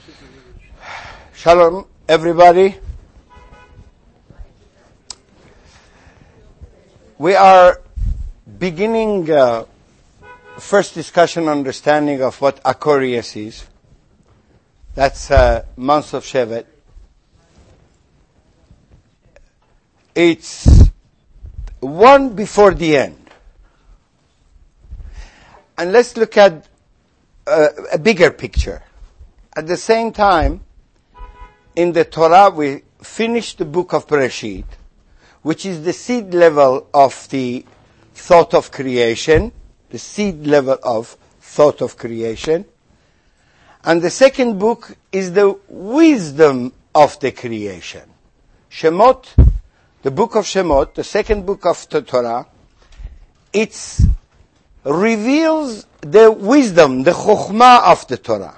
Shalom, everybody. We are beginning first discussion, understanding of what Aquarius is. That's month of Shevat. It's one before the end. And let's look at a bigger picture. At the same time, in the Torah, we finished the book of Bereshit, which is the seed level of the thought of creation, the seed level of thought of creation. And the second book is the wisdom of the creation. Shemot, the book of Shemot, the second book of the Torah, it reveals the wisdom, the chokhmah of the Torah.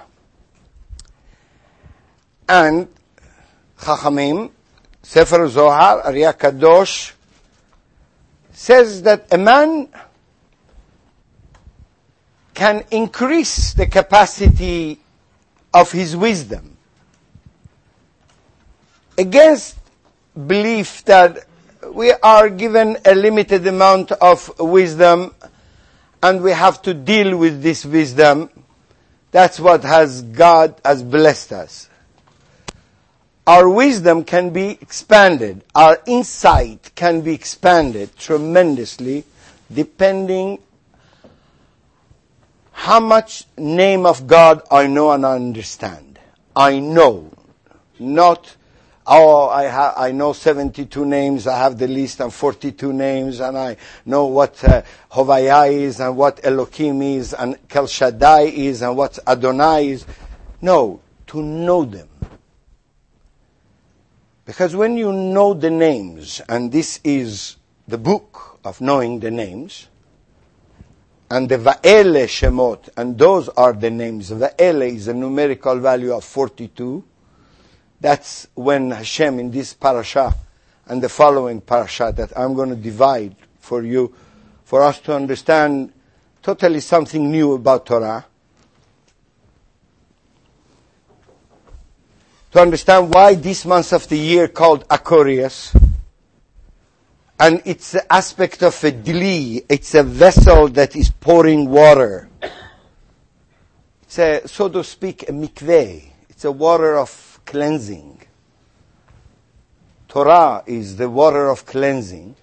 And Chachamim, Sefer Zohar, Arya Kadosh, says that a man can increase the capacity of his wisdom against belief that we are given a limited amount of wisdom and we have to deal with this wisdom. That's what God has blessed us. Our wisdom can be expanded. Our insight can be expanded tremendously depending how much name of God I know and I understand. I know. Not, I know 72 names, I have the list and 42 names, and I know what Hovaya is and what Elohim is and Kel Shaddai is and what Adonai is. No, to know them. Because when you know the names, and this is the book of knowing the names, and the Va'ele Shemot, and those are the names. Va'ele is a numerical value of 42. That's when Hashem in this parasha and the following parasha that I'm going to divide for you, for us to understand totally something new about Torah. To understand why this month of the year called Aquarius, and it's the aspect of a dli, it's a vessel that is pouring water. It's a, so to speak, a mikveh. It's a water of cleansing. Torah is the water of cleansing.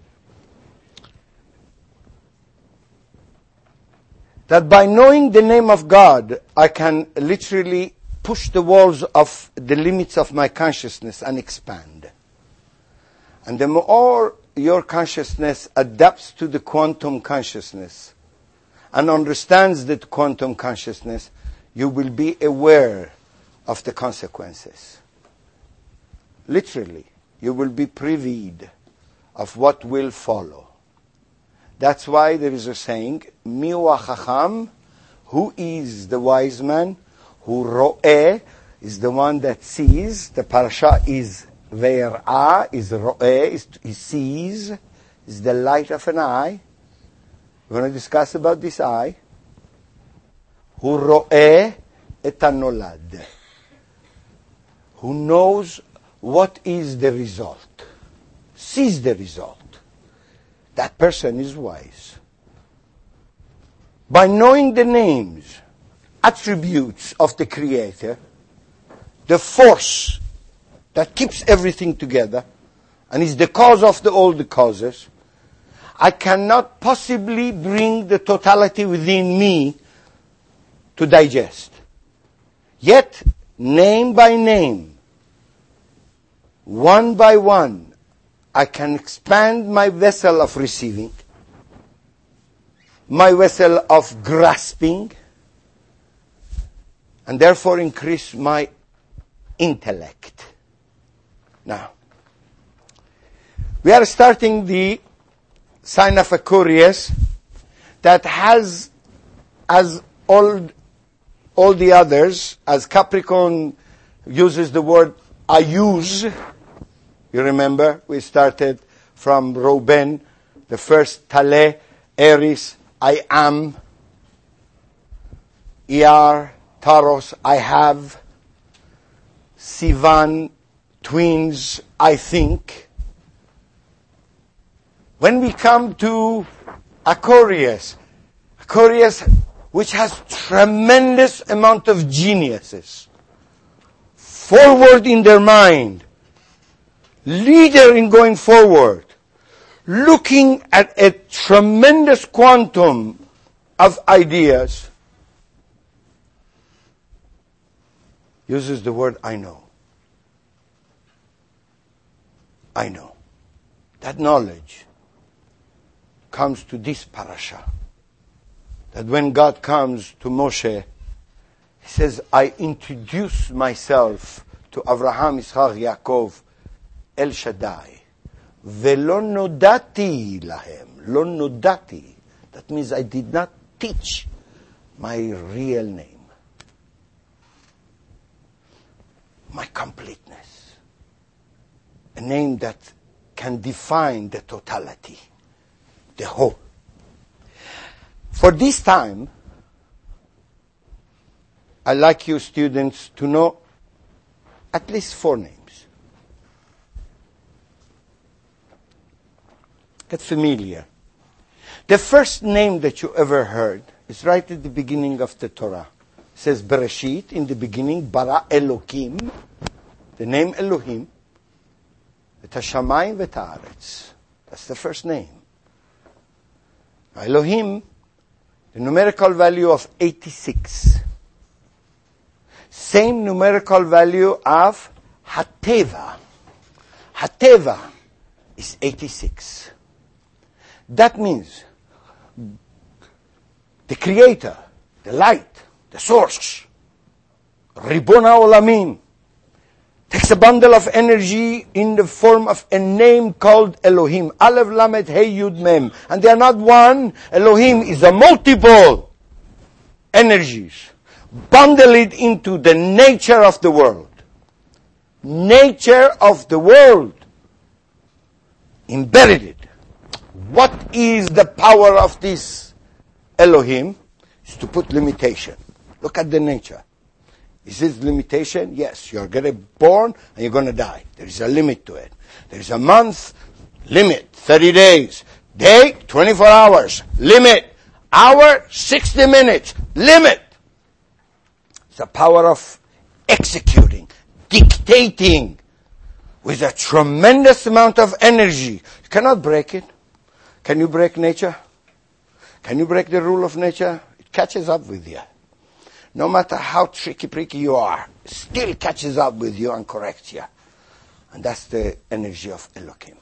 That by knowing the name of God, I can literally push the walls of the limits of my consciousness and expand. And the more your consciousness adapts to the quantum consciousness and understands that quantum consciousness, you will be aware of the consequences. Literally, you will be privy of what will follow. That's why there is a saying, Mihu HaChacham, who is the wise man? Who ro'eh is the one that sees. The parasha is ve'er'a, is ro'eh, he sees, is the light of an eye. We're going to discuss about this eye. Who ro'eh et hanolad. Who knows what is the result. Sees the result. That person is wise. By knowing the names, attributes of the Creator, the force that keeps everything together and is the cause of all the causes, I cannot possibly bring the totality within me to digest. Yet, name by name, one by one, I can expand my vessel of receiving, my vessel of grasping, and therefore increase my intellect. Now, we are starting the sign of Aquarius that has, as all the others, as Capricorn uses the word ayuz. You remember, we started from Reuben, the first Taleh, Aries, I am, Iyar, Taros, I have. Sivan twins, I think. When we come to Aquarius, which has tremendous amount of geniuses, forward in their mind, leader in going forward, looking at a tremendous quantum of ideas, uses the word I know. I know. That knowledge comes to this parasha. That when God comes to Moshe, he says, I introduce myself to Avraham, Yitzchak, Yaakov, El Shaddai. Velo nodati lahem. Lo nodati. That means I did not teach my real name. My completeness. A name that can define the totality, the whole. For this time, I'd like you students to know at least 4 names. Get familiar. The first name that you ever heard is right at the beginning of the Torah. It says Bereshit, in the beginning, bara Elokim, the name Elohim, et hashamayim v'et haaretz. That's the first name. Elohim, the numerical value of 86. Same numerical value of Hateva. Hateva is 86. That means the creator, the light, the source, Ribona Olamim, takes a bundle of energy in the form of a name called Elohim. Aleph, Lamed, Hey, Yud, Mem. And they are not one. Elohim is a multiple energies. Bundle it into the nature of the world. Nature of the world. Embedded it. What is the power of this Elohim? Is to put limitation. Look at the nature. Is this limitation? Yes, you're going to be born and you're going to die. There is a limit to it. There is a month, limit, 30 days. Day, 24 hours, limit. Hour, 60 minutes, limit. It's the power of executing, dictating with a tremendous amount of energy. You cannot break it. Can you break nature? Can you break the rule of nature? It catches up with you. No matter how tricky-pricky you are, still catches up with you and corrects you. And that's the energy of Elohim.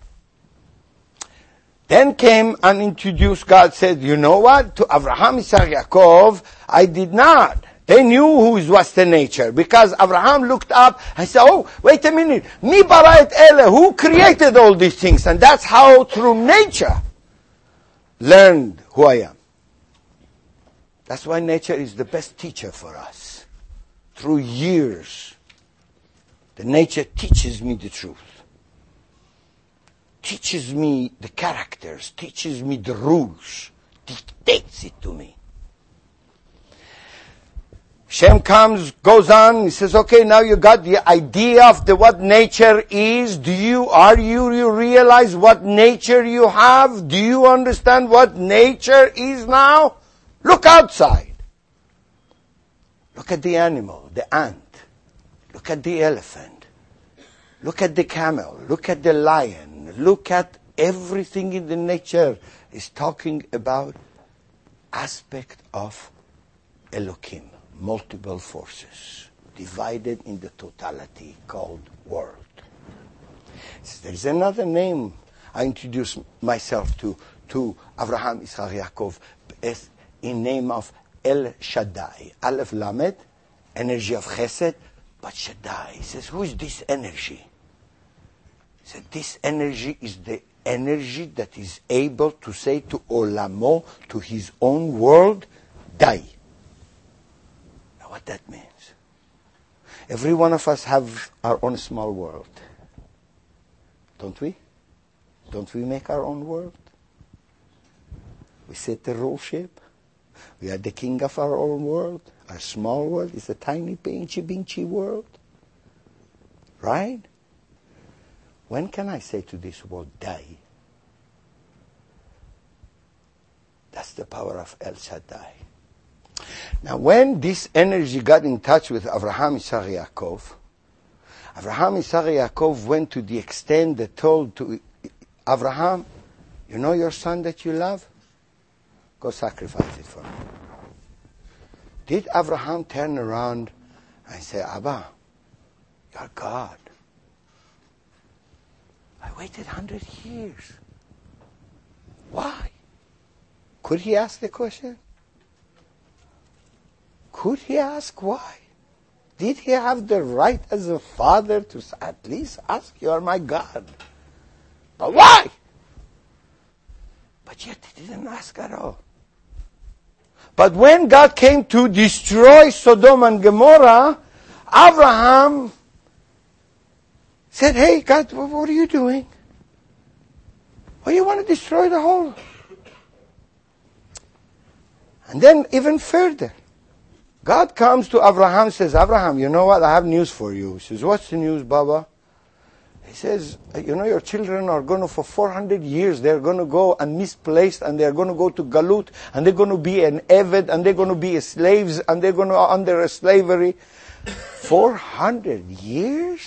Then came and introduced, God said, you know what? To Avraham, Isaac, Yaakov, I did not. They knew who was the nature. Because Avraham looked up and said, oh, wait a minute. Mi bara et ele, who created all these things? And that's how, through nature, learned who I am. That's why nature is the best teacher for us. Through years, the nature teaches me the truth. Teaches me the characters, teaches me the rules, dictates it to me. Shem comes, goes on, he says, okay, now you got the idea of what nature is. Do you realize what nature you have? Do you understand what nature is now? Look outside. Look at the animal, the ant. Look at the elephant. Look at the camel. Look at the lion. Look at everything in the nature is talking about aspect of Elohim, multiple forces, divided in the totality called world. So there is another name I introduce myself to Avraham, Yitzchak, Yaakov, as in name of El Shaddai. Aleph Lamed, energy of Chesed, but Shaddai. He says, who is this energy? He said, this energy is the energy that is able to say to Olamo, to his own world, die. Now what that means? Every one of us have our own small world. Don't we? Don't we make our own world? We set the rule ship. We are the king of our own world. Our small world is a tiny, pinchy world. Right? When can I say to this world, die? That's the power of El Shaddai. Now, when this energy got in touch with Avraham, Isaac, Yaakov, Avraham, Isaac, Yaakov went to the extent they told to Avraham, you know your son that you love? Go sacrifice it for me. Did Avraham turn around and say, Abba, you're God. I waited 100 years. Why? Could he ask the question? Could he ask why? Did he have the right as a father to at least ask, you are my God? But why? But yet he didn't ask at all. But when God came to destroy Sodom and Gomorrah, Abraham said, hey, God, what are you doing? Why do you want to destroy the whole? And then even further, God comes to Abraham and says, Abraham, you know what? I have news for you. He says, what's the news, Baba? He says, you know, your children are going to, for 400 years, they're going to go and misplaced, and they're going to go to Galut, and they're going to be an Eved, and they're going to be slaves, and they're going to under a slavery. 400 years?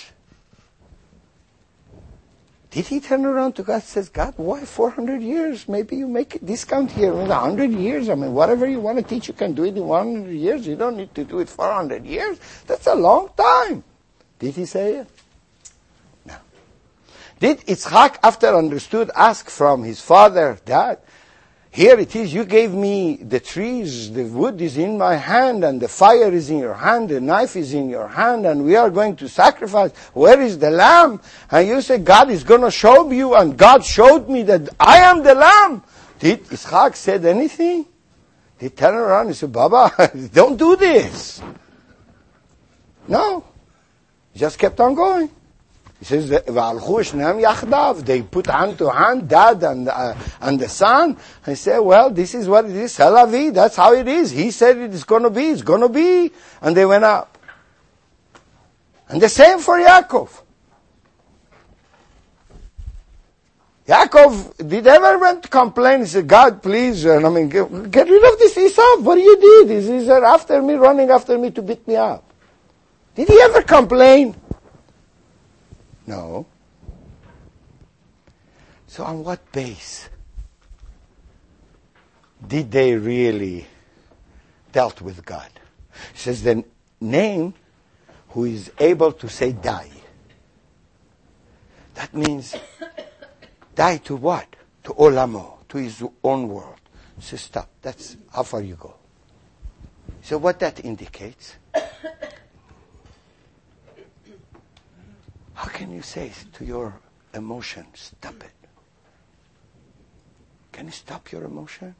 Did he turn around to God and says, God, why 400 years? Maybe you make a discount here. 100 years, I mean, whatever you want to teach, you can do it in 100 years. You don't need to do it 400 years. That's a long time. Did he say it? No. Did Yitzchak, after understood, ask from his father, Dad, here it is, you gave me the trees, the wood is in my hand, and the fire is in your hand, the knife is in your hand, and we are going to sacrifice. Where is the lamb? And you say, God is going to show you, and God showed me that I am the lamb. Did Yitzchak said anything? He turned around and said, Baba, don't do this. No. He just kept on going. He says, they put hand to hand, dad and the son. I say, well, this is what it is. C'est la vie. That's how it is. He said it is going to be. It's going to be. And they went up. And the same for Yaakov. Yaakov did ever went to complain. He said, God, please, get rid of this Esau. What you did? Is Esau after me, running after me to beat me up? Did he ever complain? No. So on what base did they really dealt with God? It says the name who is able to say die. That means die to what? To Olamo, to his own world. He says stop. That's how far you go. So what that indicates? How can you say to your emotion, stop it? Can you stop your emotion?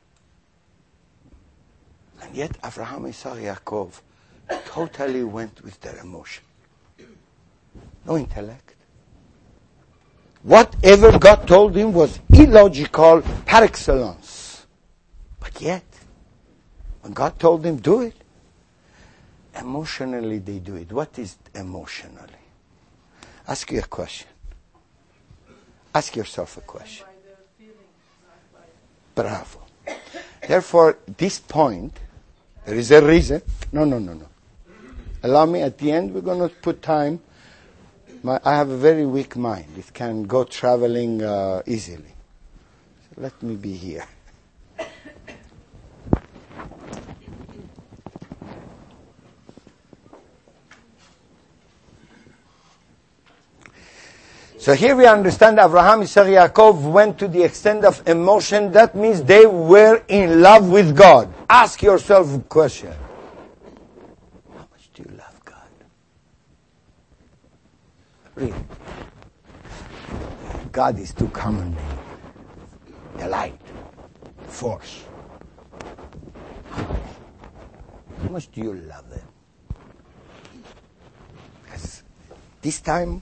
And yet Avraham, Isaac, Yaakov totally went with their emotion. No intellect. Whatever God told him was illogical par excellence. But yet, when God told them, do it, emotionally they do it. What is emotionally? Ask you a question. Ask yourself a question. Bravo. Therefore, this point, there is a reason. No. Allow me, at the end, we're going to put time. I have a very weak mind. It can go traveling easily. So let me be here. So here we understand Avraham, Isaac, Yaakov went to the extent of emotion. That means they were in love with God. Ask yourself a question. How much do you love God? Really? God is too common name. The light, the force. How much do you love Him? Because this time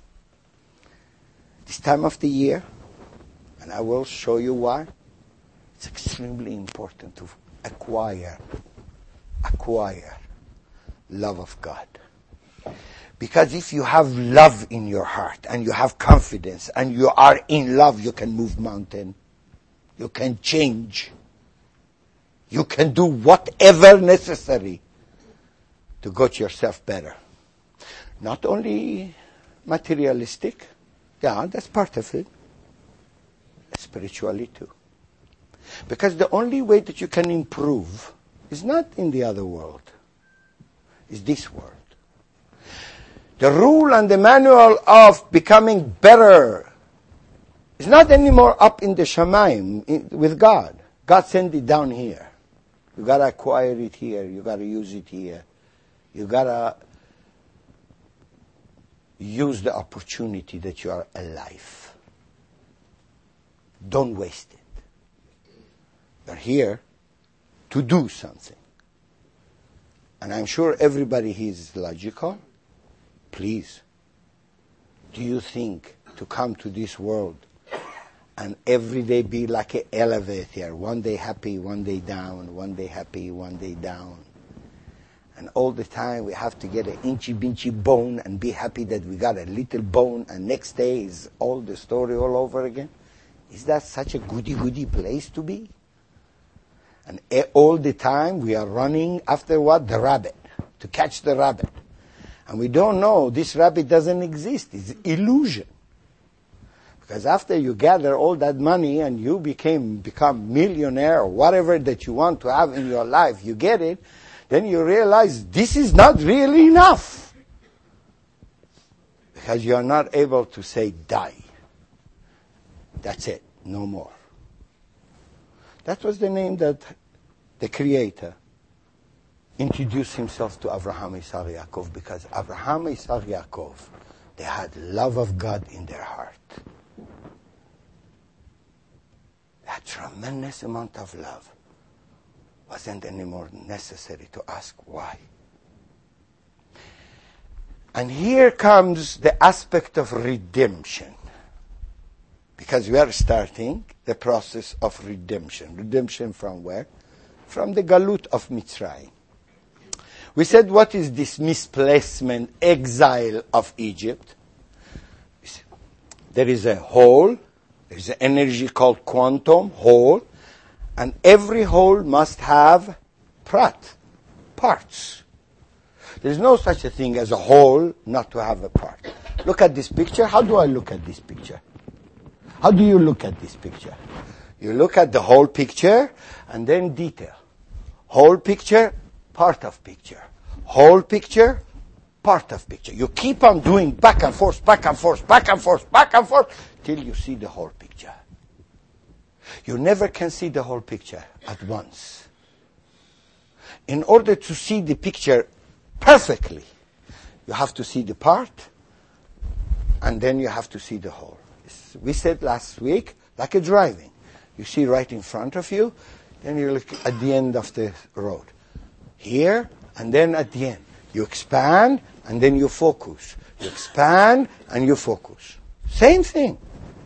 of the year, and I will show you why, it's extremely important to acquire love of God. Because if you have love in your heart and you have confidence and you are in love, you can move mountain. You can change. You can do whatever necessary to get yourself better. Not only materialistic, yeah, that's part of it. Spiritually too. Because the only way that you can improve is not in the other world. It's this world. The rule and the manual of becoming better is not anymore up in the Shamayim with God. God sent it down here. You got to acquire it here. You got to use it here. You got to use the opportunity that you are alive. Don't waste it. You're here to do something. And I'm sure everybody here is logical. Please, do you think to come to this world and every day be like an elevator, one day happy, one day down, one day happy, one day down, and all the time we have to get an inchy-binchy bone and be happy that we got a little bone, and next day is all the story all over again? Is that such a goody-goody place to be? And all the time we are running after what? The rabbit, to catch the rabbit. And we don't know this rabbit doesn't exist. It's illusion. Because after you gather all that money and you become millionaire or whatever that you want to have in your life, you get it, then you realize this is not really enough. Because you are not able to say die. That's it. No more. That was the name that the Creator introduced himself to Abraham, Isaac, Yaakov, because Abraham, Isaac, Yaakov, they had love of God in their heart. That tremendous amount of love wasn't anymore necessary to ask why. And here comes the aspect of redemption. Because we are starting the process of redemption. Redemption from where? From the Galut of Mitzrayim. We said, what is this misplacement, exile of Egypt? There is a hole, there is an energy called quantum, hole, and every hole must have parts. There is no such a thing as a hole not to have a part. Look at this picture. How do I look at this picture? How do you look at this picture? You look at the whole picture and then detail. Whole picture, part of picture. Whole picture, part of picture. You keep on doing back and forth, back and forth, back and forth, back and forth, till you see the whole picture. You never can see the whole picture at once. In order to see the picture perfectly, you have to see the part, and then you have to see the whole. We said last week, like a driving. You see right in front of you, then you look at the end of the road. Here, and then at the end. You expand, and then you focus. You expand, and you focus. Same thing.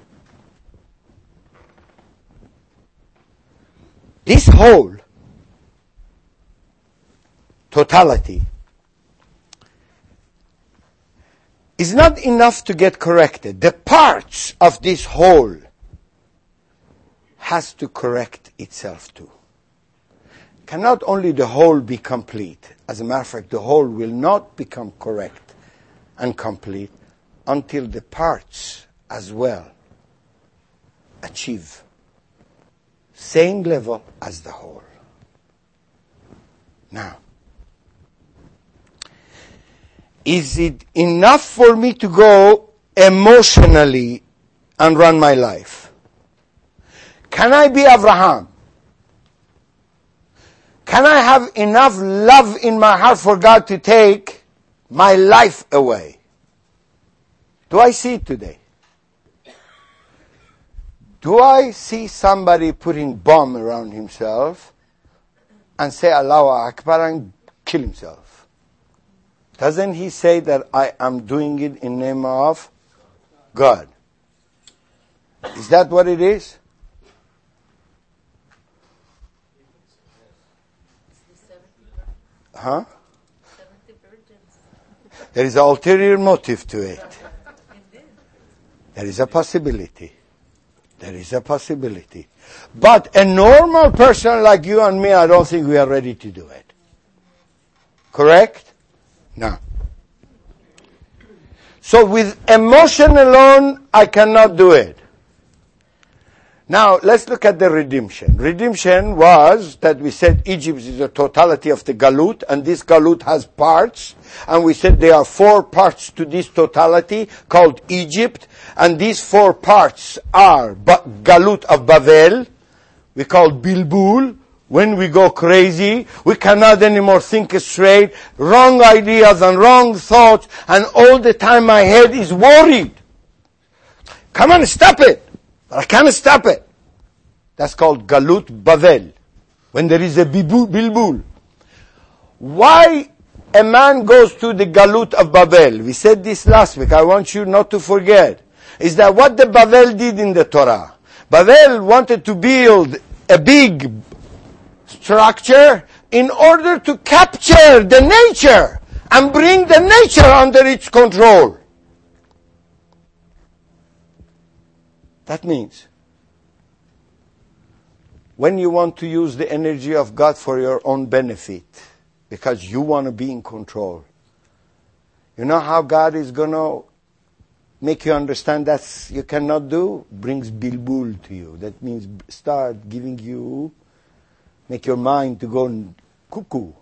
This whole totality is not enough to get corrected. The parts of this whole has to correct itself too. Cannot only the whole be complete. As a matter of fact, the whole will not become correct and complete until the parts as well achieve same level as the whole. Now, is it enough for me to go emotionally and run my life? Can I be Abraham? Can I have enough love in my heart for God to take my life away? Do I see it today? Do I see somebody putting bomb around himself and say Allahu Akbar and kill himself? Doesn't he say that I am doing it in name of God? Is that what it is? Huh? 70 virgins. There is an ulterior motive to it. There is a possibility. There is a possibility. But a normal person like you and me, I don't think we are ready to do it. Correct? No. So with emotion alone, I cannot do it. Now, let's look at the redemption. Redemption was that we said Egypt is the totality of the Galut, and this Galut has parts, and we said there are 4 parts to this totality called Egypt, and these 4 parts are Galut of Bavel, we call Bilbul. When we go crazy, we cannot anymore think straight, wrong ideas and wrong thoughts, and all the time my head is worried. Come on, stop it! But I can't stop it. That's called Galut Bavel. When there is a Bilbul. Why a man goes to the Galut of Babel? We said this last week. I want you not to forget. Is that what the Babel did in the Torah? Babel wanted to build a big structure in order to capture the nature and bring the nature under its control. That means when you want to use the energy of God for your own benefit, because you want to be in control, you know how God is going to make you understand that you cannot do? Brings bilbul to you. That means start giving you, make your mind to go cuckoo.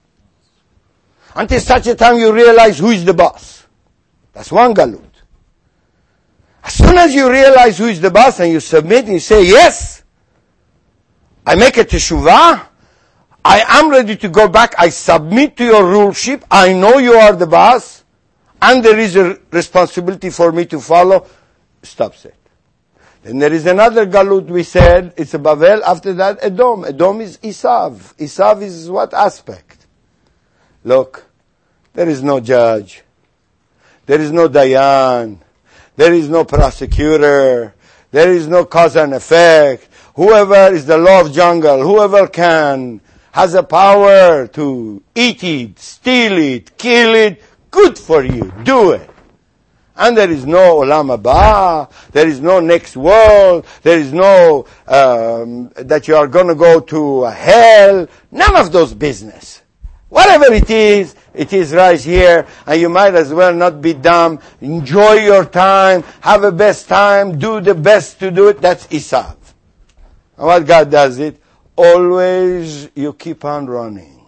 Until such a time you realize who is the boss. That's one galut. As soon as you realize who is the boss and you submit and you say, yes, I make a teshuvah, I am ready to go back, I submit to your ruleship, I know you are the boss, and there is a responsibility for me to follow, stops it. Then there is another galut we said, it's a Bavel, after that Edom. Edom is Esav. Esav is what aspect? Look, there is no judge, there is no Dayan, there is no prosecutor, there is no cause and effect. Whoever is the law of jungle, whoever has a power to eat it, steal it, kill it, good for you, do it. And there is no Olam Haba, there is no next world, there is no that you are going to go to hell, none of those business. Whatever it is right here, and you might as well not be dumb. Enjoy your time, have a best time, do the best to do it. That's Esav. And what God does it? Always you keep on running.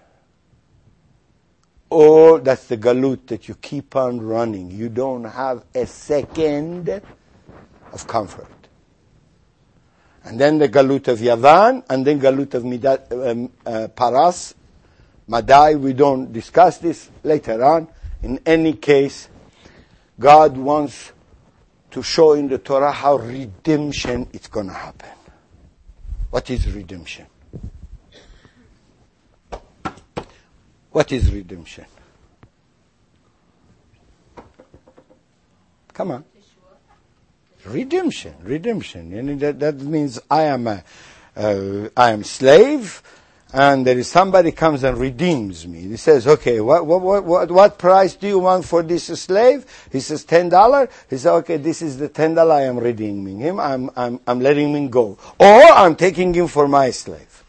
Oh, that's the galut, that you keep on running. You don't have a second of comfort. And then the galut of Yavan, and then galut of Paras, Madai. We don't discuss this later on. In any case, God wants to show in the Torah how redemption is going to happen. What is redemption? What is redemption? Come on. Redemption. And that means I am slave, and there is somebody comes and redeems me. He says, okay, what price do you want for this slave? He says $10. He says, okay, this is the $10 I am redeeming him. I'm letting him go. Or I'm taking him for my slave.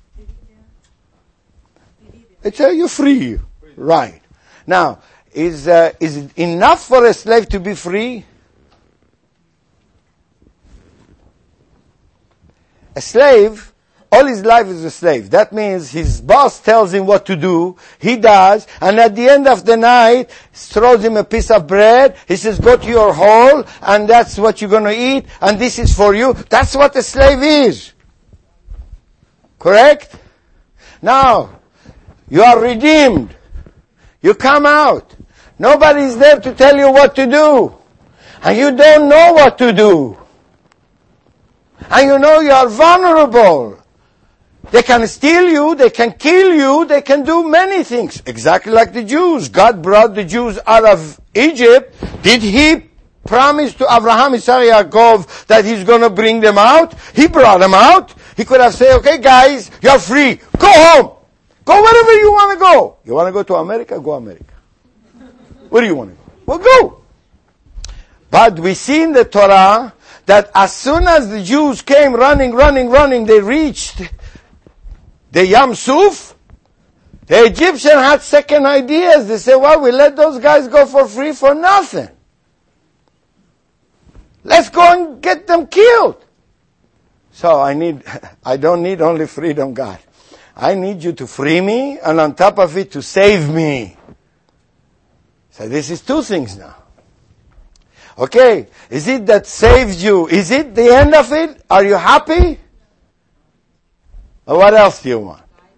It's you're free. Right. Now, is it enough for a slave to be free? A slave, all his life is a slave. That means his boss tells him what to do, he does, and at the end of the night, throws him a piece of bread, he says, go to your hole, and that's what you're going to eat, and this is for you. That's what a slave is. Correct? Now, you are redeemed. You come out. Nobody is there to tell you what to do. And you don't know what to do. And you know you are vulnerable. They can steal you, they can kill you, they can do many things. Exactly like the Jews. God brought the Jews out of Egypt. Did He promise to Abraham, Isaac, Yaakov that He's going to bring them out? He brought them out. He could have said, okay guys, you're free. Go home. Go wherever you want to go. You want to go to America? Go America. Where do you want to go? Well, go. But we see in the Torah that as soon as the Jews came running, they reached the Yam Suf, the Egyptian had second ideas. They said, well, we let those guys go for free for nothing. Let's go and get them killed. So I don't need only freedom, God. I need you to free me, and on top of it, to save me. So this is two things now. Okay, is it that saved you? Is it the end of it? Are you happy? Or what else do you want?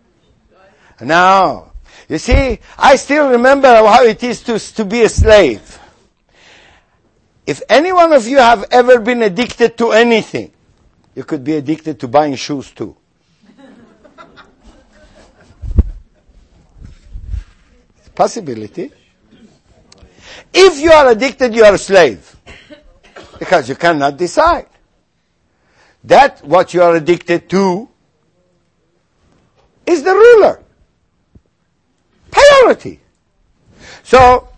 Now, you see, I still remember how it is to be a slave. If any one of you have ever been addicted to anything, you could be addicted to buying shoes too. It's a possibility. If you are addicted, you are a slave. Because you cannot decide. That what you are addicted to is the ruler. Priority. So,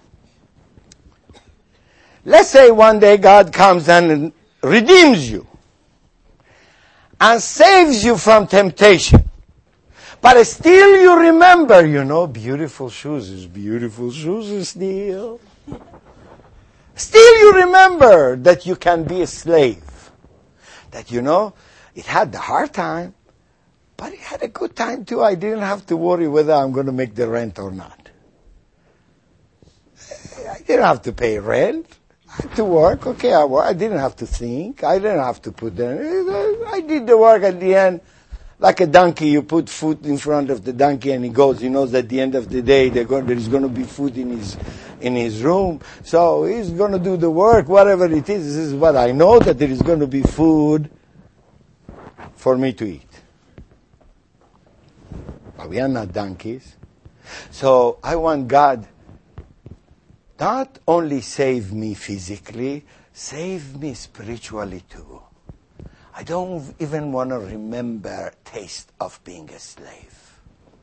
let's say one day God comes and redeems you and saves you from temptation. But still you remember, beautiful shoes is still. Still you remember that you can be a slave. That, it had the hard time, but it had a good time too. I didn't have to worry whether I'm going to make the rent or not. I didn't have to pay rent. I had to work. Okay, I didn't have to think. I didn't have to put I did the work at the end. Like a donkey, you put food in front of the donkey and he goes. He knows that at the end of the day there is going to be food in his room. So he's going to do the work, whatever it is. This is what I know, that there is going to be food for me to eat. But we are not donkeys. So I want God not only save me physically, save me spiritually too. I don't even want to remember taste of being a slave.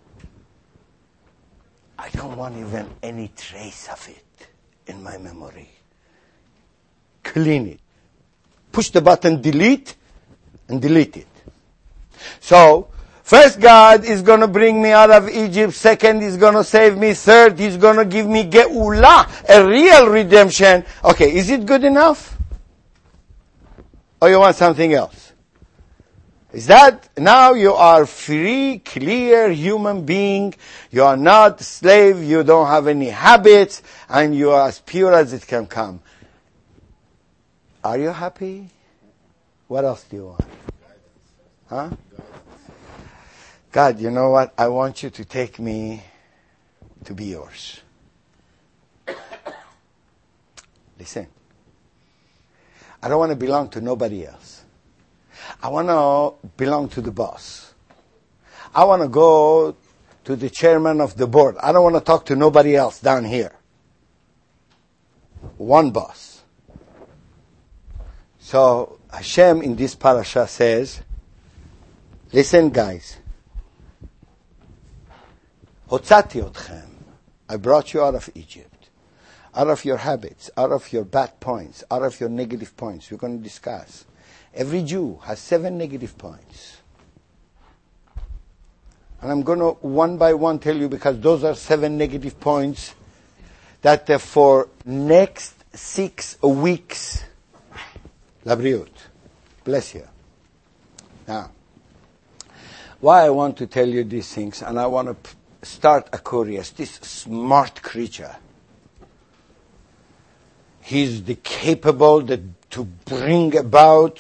I don't want even any trace of it in my memory. Clean it. Push the button delete and delete it. So, first God is going to bring me out of Egypt. Second, He's going to save me. Third, He's going to give me Geula, a real redemption. Okay, is it good enough? Or you want something else? Is that now you are free, clear human being, you are not a slave, you don't have any habits, and you are as pure as it can come. Are you happy? What else do you want? Huh? God, you know what? I want you to take me to be yours. Listen. I don't want to belong to nobody else. I want to belong to the boss. I want to go to the chairman of the board. I don't want to talk to nobody else down here. One boss. So Hashem in this parasha says, listen guys, Hotzati otchem, I brought you out of Egypt, out of your habits, out of your bad points, out of your negative points. We're going to discuss. Every Jew has 7 negative points. And I'm going to one by one tell you, because those are 7 negative points that for next 6 weeks, Labriut, bless you. Now, why I want to tell you these things, and I want to start a curious, this smart creature. He's the capable to bring about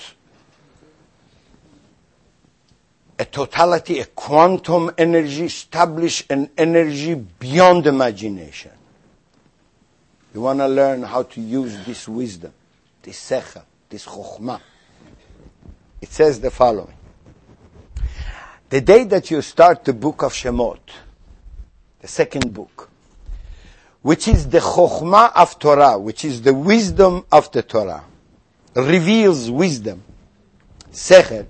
a totality, a quantum energy, establish an energy beyond imagination. You want to learn how to use this wisdom, this sechel, this chokhmah. It says the following. The day that you start the book of Shemot, the second book, which is the chokhmah of Torah, which is the wisdom of the Torah, reveals wisdom, sechel,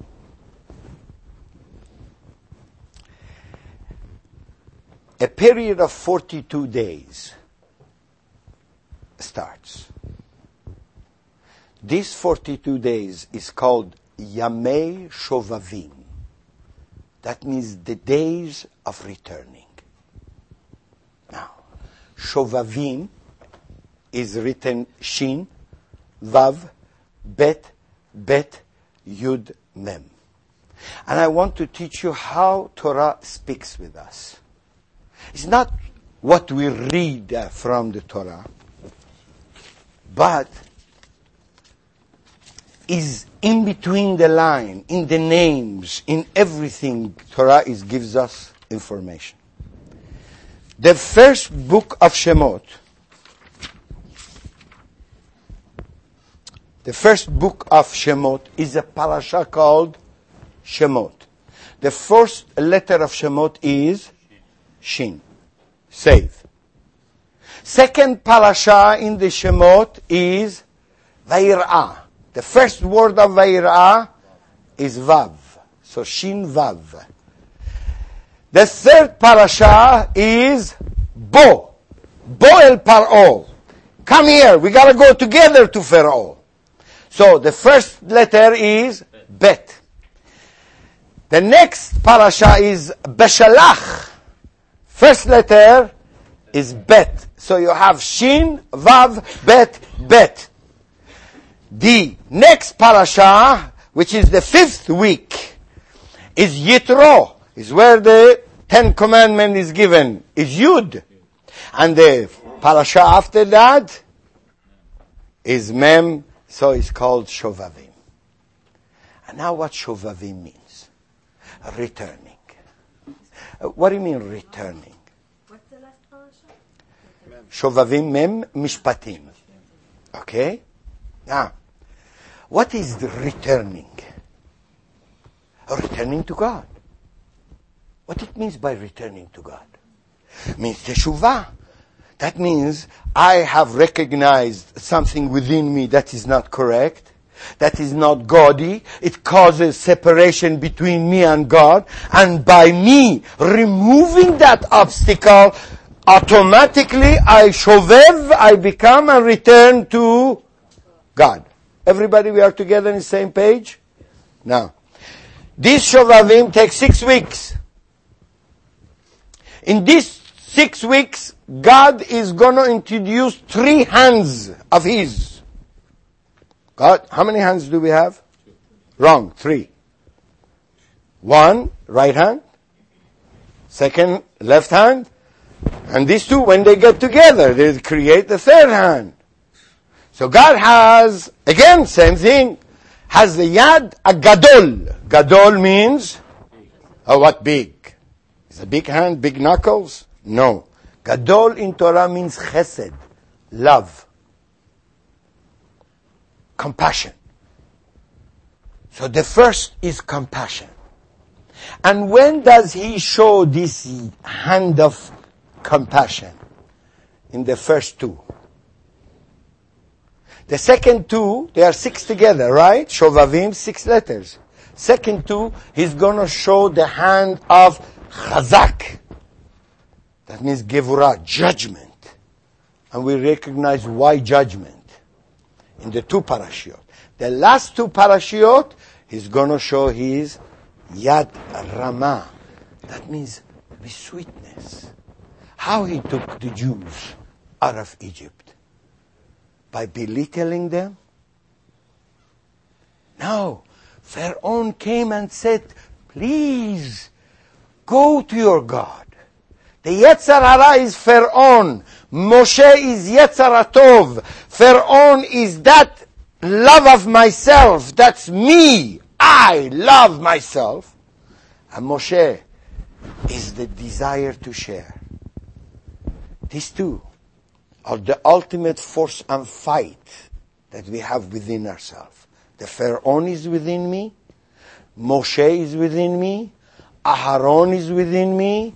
a period of 42 days starts. These 42 days is called Yamei Shovavim. That means the days of returning. Now, Shovavim is written Shin, Vav, Bet, Bet, Yud, Mem. And I want to teach you how Torah speaks with us. It's not what we read from the Torah, but is in between the line, in the names, in everything. Torah gives us information. The first book of Shemot, is a parasha called Shemot. The first letter of Shemot is Shin, save. Second parasha in the Shemot is Vayir'ah. The first word of Vayir'ah is Vav. So Shin Vav. The third parasha is Bo. Bo el Paro. Come here, we gotta go together to Pharaoh. So the first letter is Bet. The next parasha is Beshalach. First letter is Bet. So you have Shin, Vav, Bet, Bet. The next parasha, which is the 5th week, is Yitro, is where the 10 Commandments is given, is Yud. And the parasha after that is Mem, so it's called Shovavim. And now what Shovavim means? Returning. What do you mean returning? What's the last parasha? Shovavim Mem Mishpatim. Okay? Now, what is the returning? Returning to God. What it means by returning to God? It means teshuvah. That means I have recognized something within me that is not correct, that is not godly. It causes separation between me and God. And by me removing that obstacle, automatically I shovev, I become and return to God. Everybody, we are together on the same page? Now, this Shovavim takes 6 weeks. In these 6 weeks, God is going to introduce 3 hands of His. God, how many hands do we have? Wrong, 3. 1, right hand. 2, left hand. And these 2, when they get together, they create the 3rd hand. So God has, again, same thing, has the Yad Gadol. Gadol means, what big? Is a big hand, big knuckles? No. Gadol in Torah means chesed, love, compassion. So the first is compassion. And when does He show this hand of compassion? In the first 2. The second 2, they are 6 together, right? Shovavim, 6 letters. Second 2, He's going to show the hand of Chazak. That means Gevurah, judgment. And we recognize why judgment in the 2 parashiot. The last 2 parashiot, He's going to show His Yad Ramah. That means with sweetness. How He took the Jews out of Egypt. By belittling them? No. Pharaoh came and said, please, go to your God. The Yetzer Hara is Pharaoh. Moshe is Yetzer Hatov. Pharaoh is that love of myself. That's me. I love myself. And Moshe is the desire to share. These 2 are the ultimate force and fight that we have within ourselves. The Pharaoh is within me. Moshe is within me. Aharon is within me.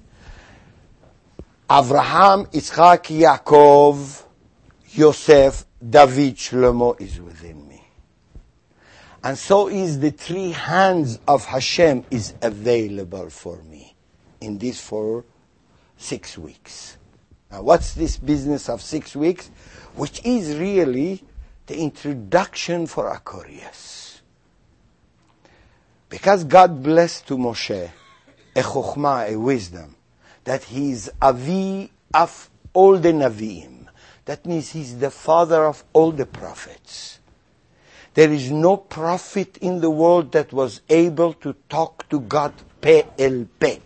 Avraham, Yitzchak, Yaakov, Yosef, David, Shlomo is within me. And so is the 3 hands of Hashem is available for me in these 6 weeks. Now, what's this business of 6 weeks? which is really the introduction for Aquarius. Because God blessed to Moshe a chokhmah, a wisdom, that he is avi of all the Naviim. That means he's the father of all the prophets. There is no prophet in the world that was able to talk to God pe el pe.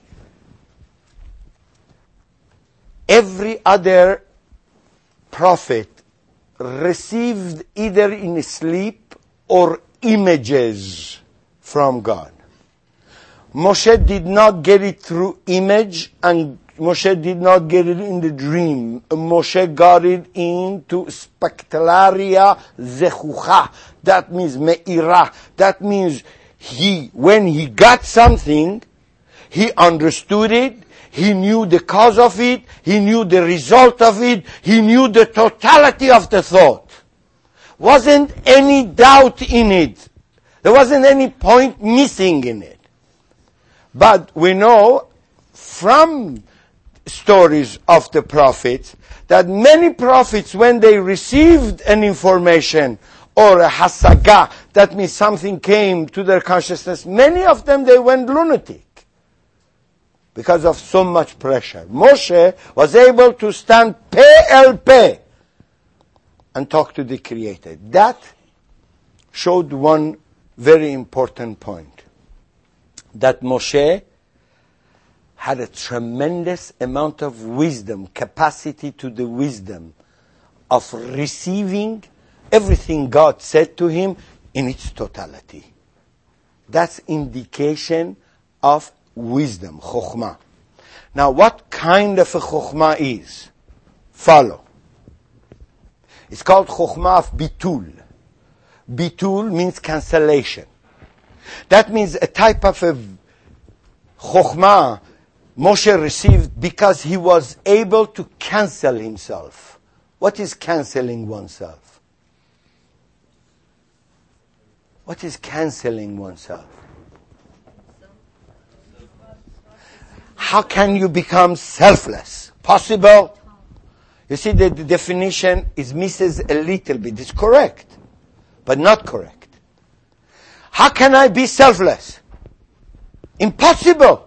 Every other prophet received either in sleep or images from God. Moshe did not get it through image, and Moshe did not get it in the dream. Moshe got it into spectalaria zechucha. That means me'ira. That means when he got something, he understood it, he knew the cause of it, he knew the result of it, he knew the totality of the thought. Wasn't any doubt in it. There wasn't any point missing in it. But we know from stories of the prophets that many prophets, when they received an information or a hasaga, that means something came to their consciousness, many of them, they went lunatic because of so much pressure. Moshe was able to stand pe el pe and talk to the Creator. That showed one very important point, that Moshe had a tremendous amount of wisdom, capacity to the wisdom of receiving everything God said to him in its totality. That's indication of wisdom, chokhmah. Now, what kind of a chokhmah is? Follow. It's called chokhmah of bitul. Bitul means cancellation. That means a type of a chokhmah Moshe received because he was able to cancel himself. What is canceling oneself? What is canceling oneself? How can you become selfless? Possible? You see, the definition is misses a little bit. It's correct, but not correct. How can I be selfless? Impossible.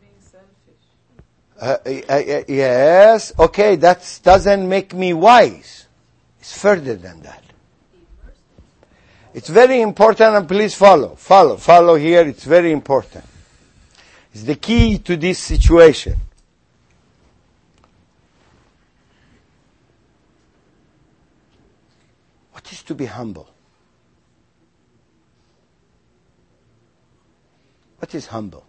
Yes, okay, that doesn't make me wise. It's further than that. It's very important, and please follow here, it's very important. It's the key to this situation. What is to be humble? What is humble?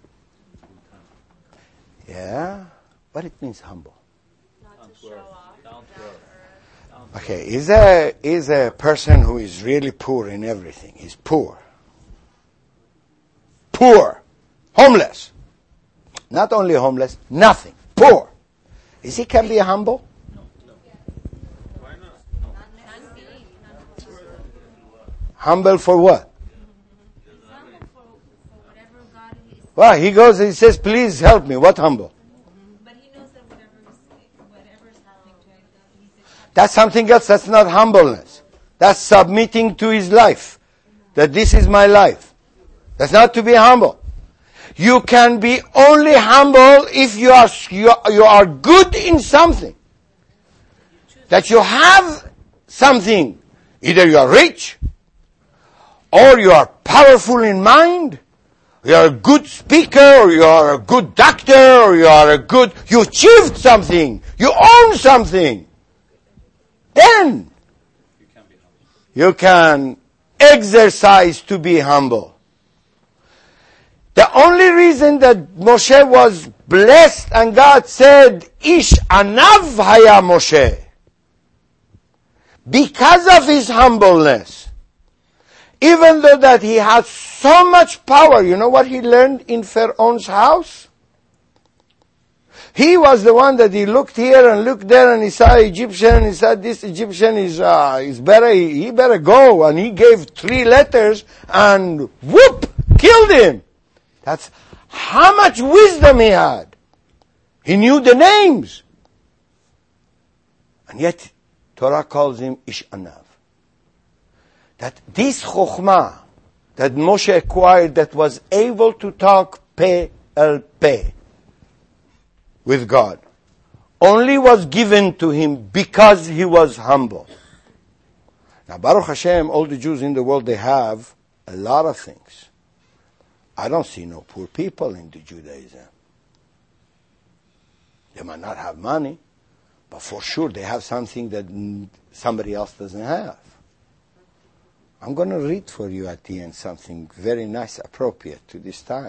Yeah, what it means humble? Not to show off. Down to earth. Okay, is a person who is really poor in everything. He's poor. Poor. Homeless. Not only homeless, nothing. Poor. Is he can be humble? No. Why not? Humble for what? Well, he goes and he says, please help me. What humble? but he knows that whatever is happening to him, he's accepting. That's something else. That's not humbleness. That's submitting to his life. That this is my life. That's not to be humble. You can be only humble if you are good in something. That you have something. Either you are rich, or you are powerful in mind, you are a good speaker, or you are a good doctor, or you achieved something, you own something. Then you can exercise to be humble. The only reason that Moshe was blessed and God said, Ish anav haya Moshe, because of his humbleness, even though that he had so much power. You know what he learned in Pharaoh's house? He was the one that he looked here and looked there and he saw Egyptian and he said, this Egyptian is better, he better go. And he gave 3 letters and whoop, killed him. That's how much wisdom he had. He knew the names. And yet Torah calls him Ish Anav. That this Chokhmah that Moshe acquired, that was able to talk Peh el Peh with God, only was given to him because he was humble. Now, Baruch Hashem, all the Jews in the world, they have a lot of things. I don't see no poor people in the Judaism. They might not have money, but for sure they have something that somebody else doesn't have. I'm going to read for you at the end something very nice, appropriate to this time.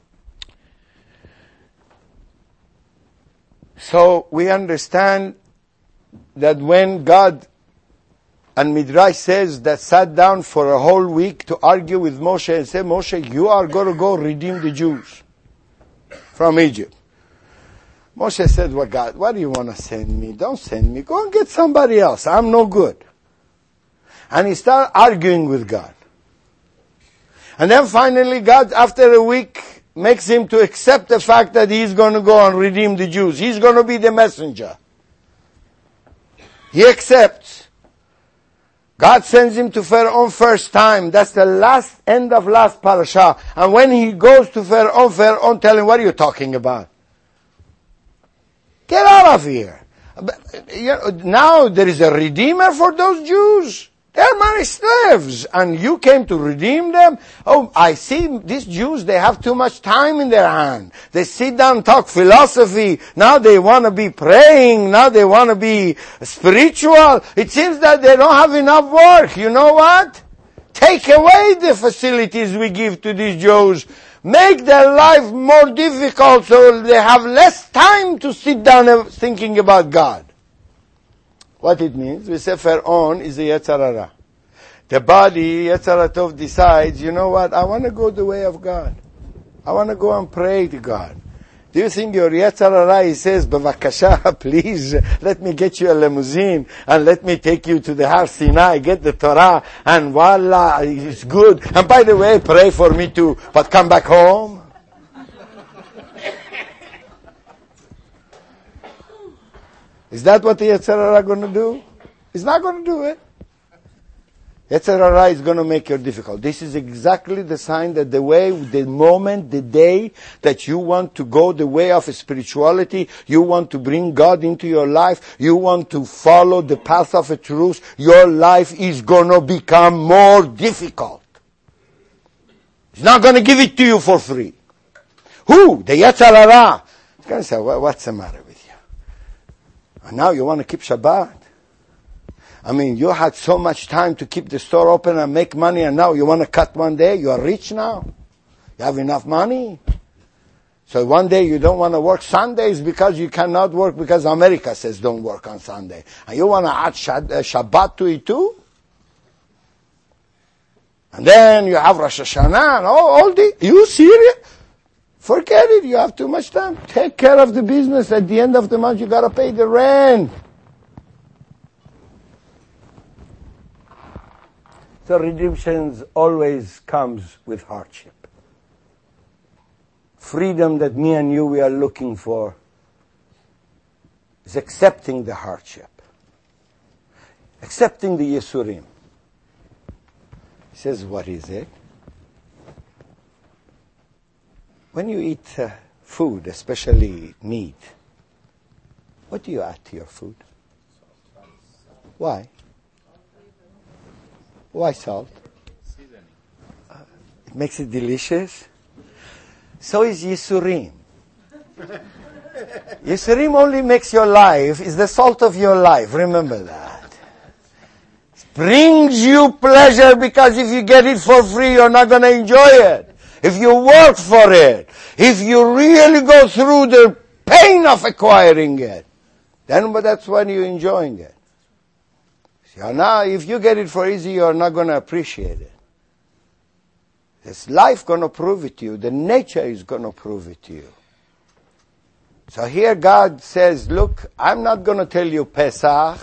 So we understand that when God and Midrash says that sat down for a whole week to argue with Moshe and said, Moshe, you are going to go redeem the Jews from Egypt. Moshe said, well, God, why do you want to send me? Don't send me. Go and get somebody else. I'm no good. And he started arguing with God. And then finally God, after a week, makes him to accept the fact that he's going to go and redeem the Jews. He's going to be the messenger. He accepts. God sends him to Pharaoh first time. That's the end of last parasha. And when he goes to Pharaoh, Pharaoh tell him, what are you talking about? Get out of here. Now there is a redeemer for those Jews. They're my slaves, and you came to redeem them? Oh, I see these Jews, they have too much time in their hand. They sit down and talk philosophy. Now they want to be praying. Now they want to be spiritual. It seems that they don't have enough work. You know what? Take away the facilities we give to these Jews. Make their life more difficult so they have less time to sit down and thinking about God. What it means? We say Pharaoh is a Yetzer Hara. The body, Yetzer Hara Tov, decides, you know what, I want to go the way of God. I want to go and pray to God. Do you think your Yetzer Hara, he says, Bavakasha, please, let me get you a limousine and let me take you to the Har Sinai, get the Torah, and voila, it's good. And by the way, pray for me too, but come back home. Is that what the Yetzer Hara going to do? He's not going to do it. Yetzer Hara is going to make it difficult. This is exactly the sign that the way, the moment, the day that you want to go the way of spirituality, you want to bring God into your life, you want to follow the path of a truth, your life is going to become more difficult. He's not going to give it to you for free. Who? The Yetzer Hara. He's going to say, well, what's the matter with you? And now you want to keep Shabbat? I mean, you had so much time to keep the store open and make money, and now you want to cut one day? You are rich now. You have enough money. So one day you don't want to work Sundays because you cannot work because America says don't work on Sunday. And you want to add Shabbat to it too? And then you have Rosh Hashanah and all the... You serious? Forget it. You have too much time. Take care of the business. At the end of the month, you got to pay the rent. So redemption always comes with hardship. Freedom that me and you, we are looking for is accepting the hardship. Accepting the Yisurim. He says, what is it? When you eat food, especially meat, what do you add to your food? Why? Why salt? It makes it delicious. So is Yisurim. Yisurim only makes your life, is the salt of your life. Remember that. It brings you pleasure because if you get it for free, you're not going to enjoy it. If you work for it, if you really go through the pain of acquiring it, then that's when you're enjoying it. So now, if you get it for easy, you're not going to appreciate it. It's life going to prove it to you. The nature is going to prove it to you. So here God says, look, I'm not going to tell you Pesach,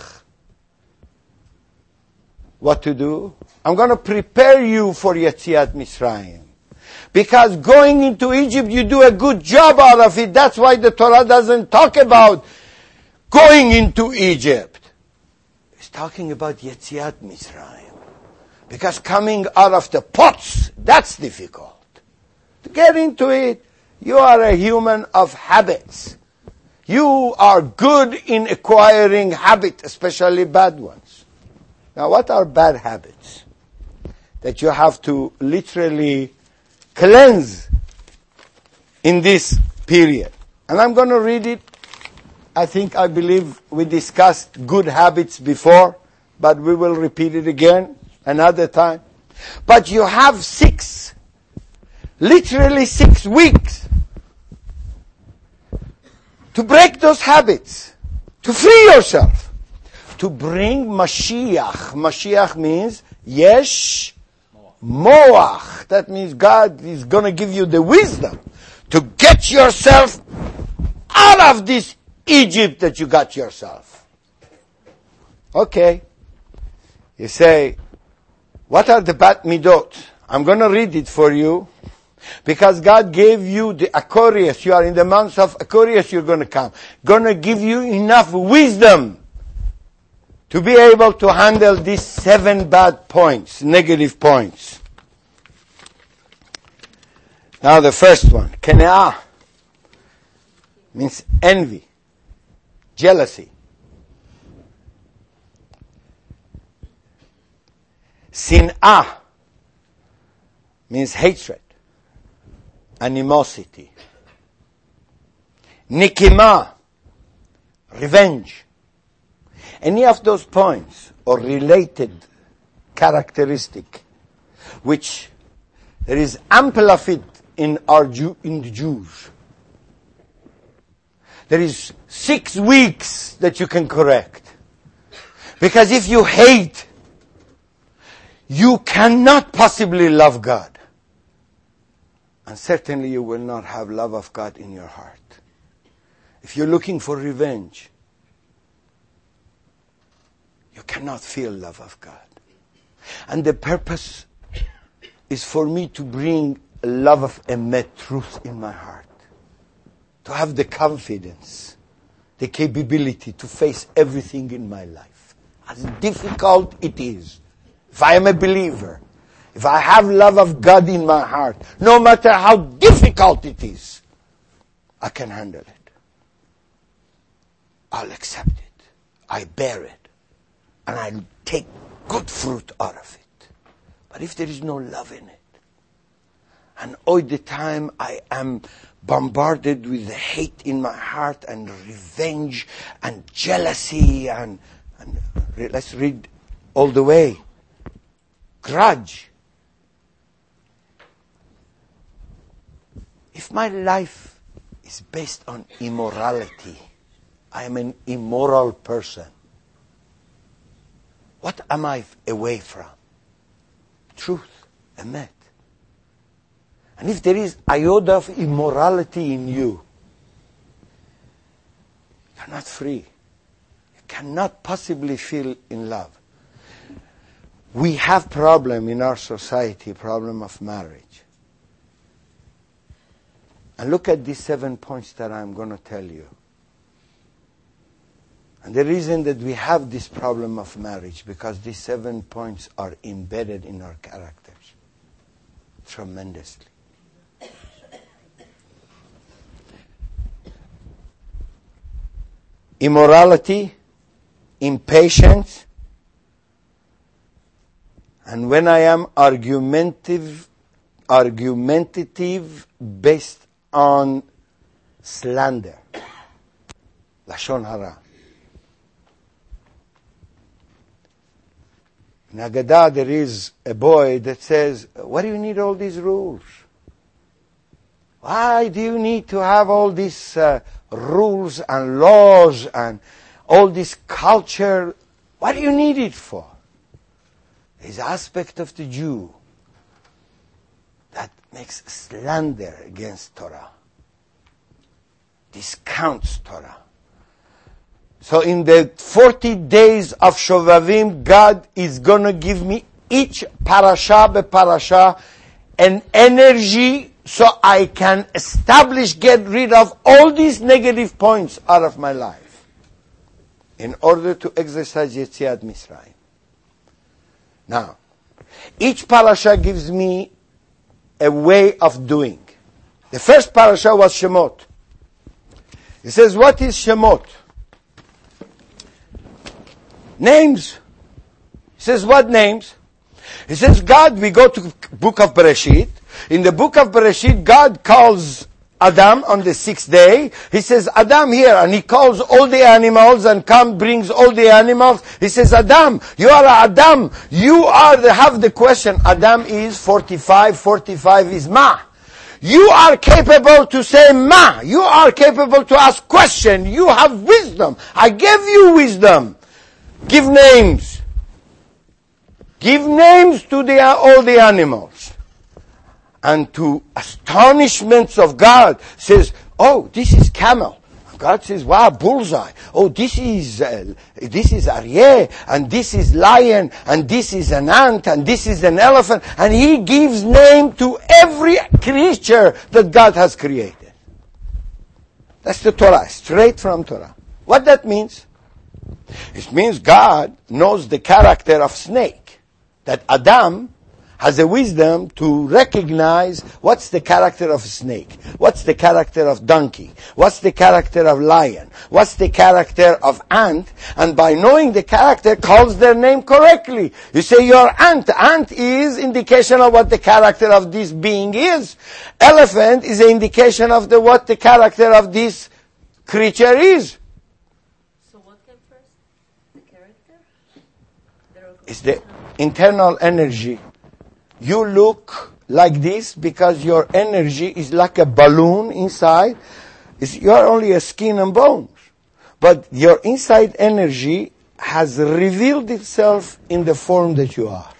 what to do. I'm going to prepare you for Yetziat Mitzrayim. Because going into Egypt, you do a good job out of it. That's why the Torah doesn't talk about going into Egypt. It talking about Yetziat Mitzrayim. Because coming out of the pots, that's difficult. To get into it, you are a human of habits. You are good in acquiring habits, especially bad ones. Now, what are bad habits that you have to literally cleanse in this period? And I'm going to read it. I believe we discussed good habits before, but we will repeat it again another time. But you have literally 6 weeks to break those habits, to free yourself, to bring Mashiach. Mashiach means Yesh Moach. That means God is going to give you the wisdom to get yourself out of this Egypt that you got yourself. Okay. You say, what are the bad midot? I'm going to read it for you. Because God gave you the Aquarius. You are in the month of Aquarius, you're going to come. Going to give you enough wisdom to be able to handle these 7 bad points, negative points. Now the first one, Kene'ah, means envy, jealousy. Sin'ah means hatred, animosity. Nikimah, revenge. Any of those points or related characteristic, which there is ample of it in the Jews. There is 6 weeks that you can correct. Because if you hate, you cannot possibly love God. And certainly you will not have love of God in your heart. If you're looking for revenge, you cannot feel love of God. And the purpose is for me to bring love of emet, truth in my heart. To have the confidence, the capability to face everything in my life. As difficult it is. If I am a believer, if I have love of God in my heart, no matter how difficult it is, I can handle it. I'll accept it. I bear it. And I'll take good fruit out of it. But if there is no love in it, and all the time I am bombarded with the hate in my heart and revenge and jealousy and let's read all the way. Grudge. If my life is based on immorality, I am an immoral person. What am I away from? Truth, emet. And if there is iota of immorality in you, you're not free. You cannot possibly feel in love. We have problem in our society, problem of marriage. And look at these 7 points that I'm going to tell you. And the reason that we have this problem of marriage, because these 7 points are embedded in our characters tremendously. Immorality, impatience, and when I am argumentative based on slander, lashon hara. In Haggadah there is a boy that says, "Why do you need all these rules? Why do you need to have all these rules and laws and all this culture? What do you need it for?" There's aspect of the Jew that makes slander against Torah, discounts Torah. So in the 40 days of Shovavim, God is going to give me each parasha be parasha an energy so I can establish, get rid of all these negative points out of my life. in order to exercise Yetziat Mitzrayim. Now, each parasha gives me a way of doing. The first parasha was Shemot. It says, what is Shemot? Names. It says, what names? It says, God, we go to book of Bereshit. In the book of Bereshit, God calls Adam on the 6th day. He says, Adam here, and he calls all the animals and brings all the animals. He says, Adam, you are Adam. You have the question. Adam is 45 is Ma. You are capable to say Ma. You are capable to ask question. You have wisdom. I gave you wisdom. Give names. Give names to all the animals. And to astonishments of God says, oh, this is camel. God says, wow, bullseye. Oh, this is aryeh, and this is lion, and this is an ant, and this is an elephant. And he gives name to every creature that God has created. That's the Torah, straight from Torah. What that means? It means God knows the character of snake. That Adam has a wisdom to recognize what's the character of a snake, what's the character of donkey, what's the character of lion, what's the character of ant, and by knowing the character calls their name correctly. You say you're ant. Ant is indication of what the character of this being is. Elephant is an indication of what the character of this creature is. So what came first? The character? It's the internal energy. You look like this because your energy is like a balloon inside. You're only a skin and bones. But your inside energy has revealed itself in the form that you are.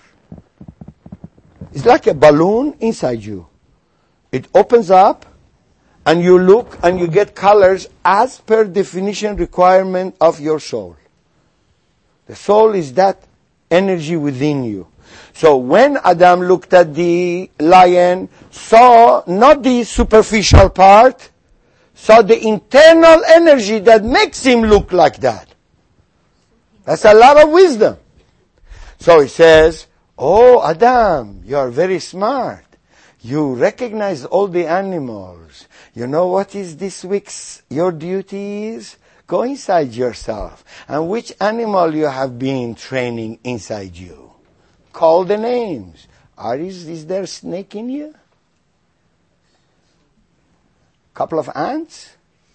It's like a balloon inside you. It opens up and you look and you get colors as per definition requirement of your soul. The soul is that energy within you. So when Adam looked at the lion, saw not the superficial part, saw the internal energy that makes him look like that. That's a lot of wisdom. So he says, oh, Adam, you are very smart. You recognize all the animals. You know what is this week's, your duty is? Go inside yourself. And which animal you have been training inside you? Call the names. Is there a snake in you? Couple of ants?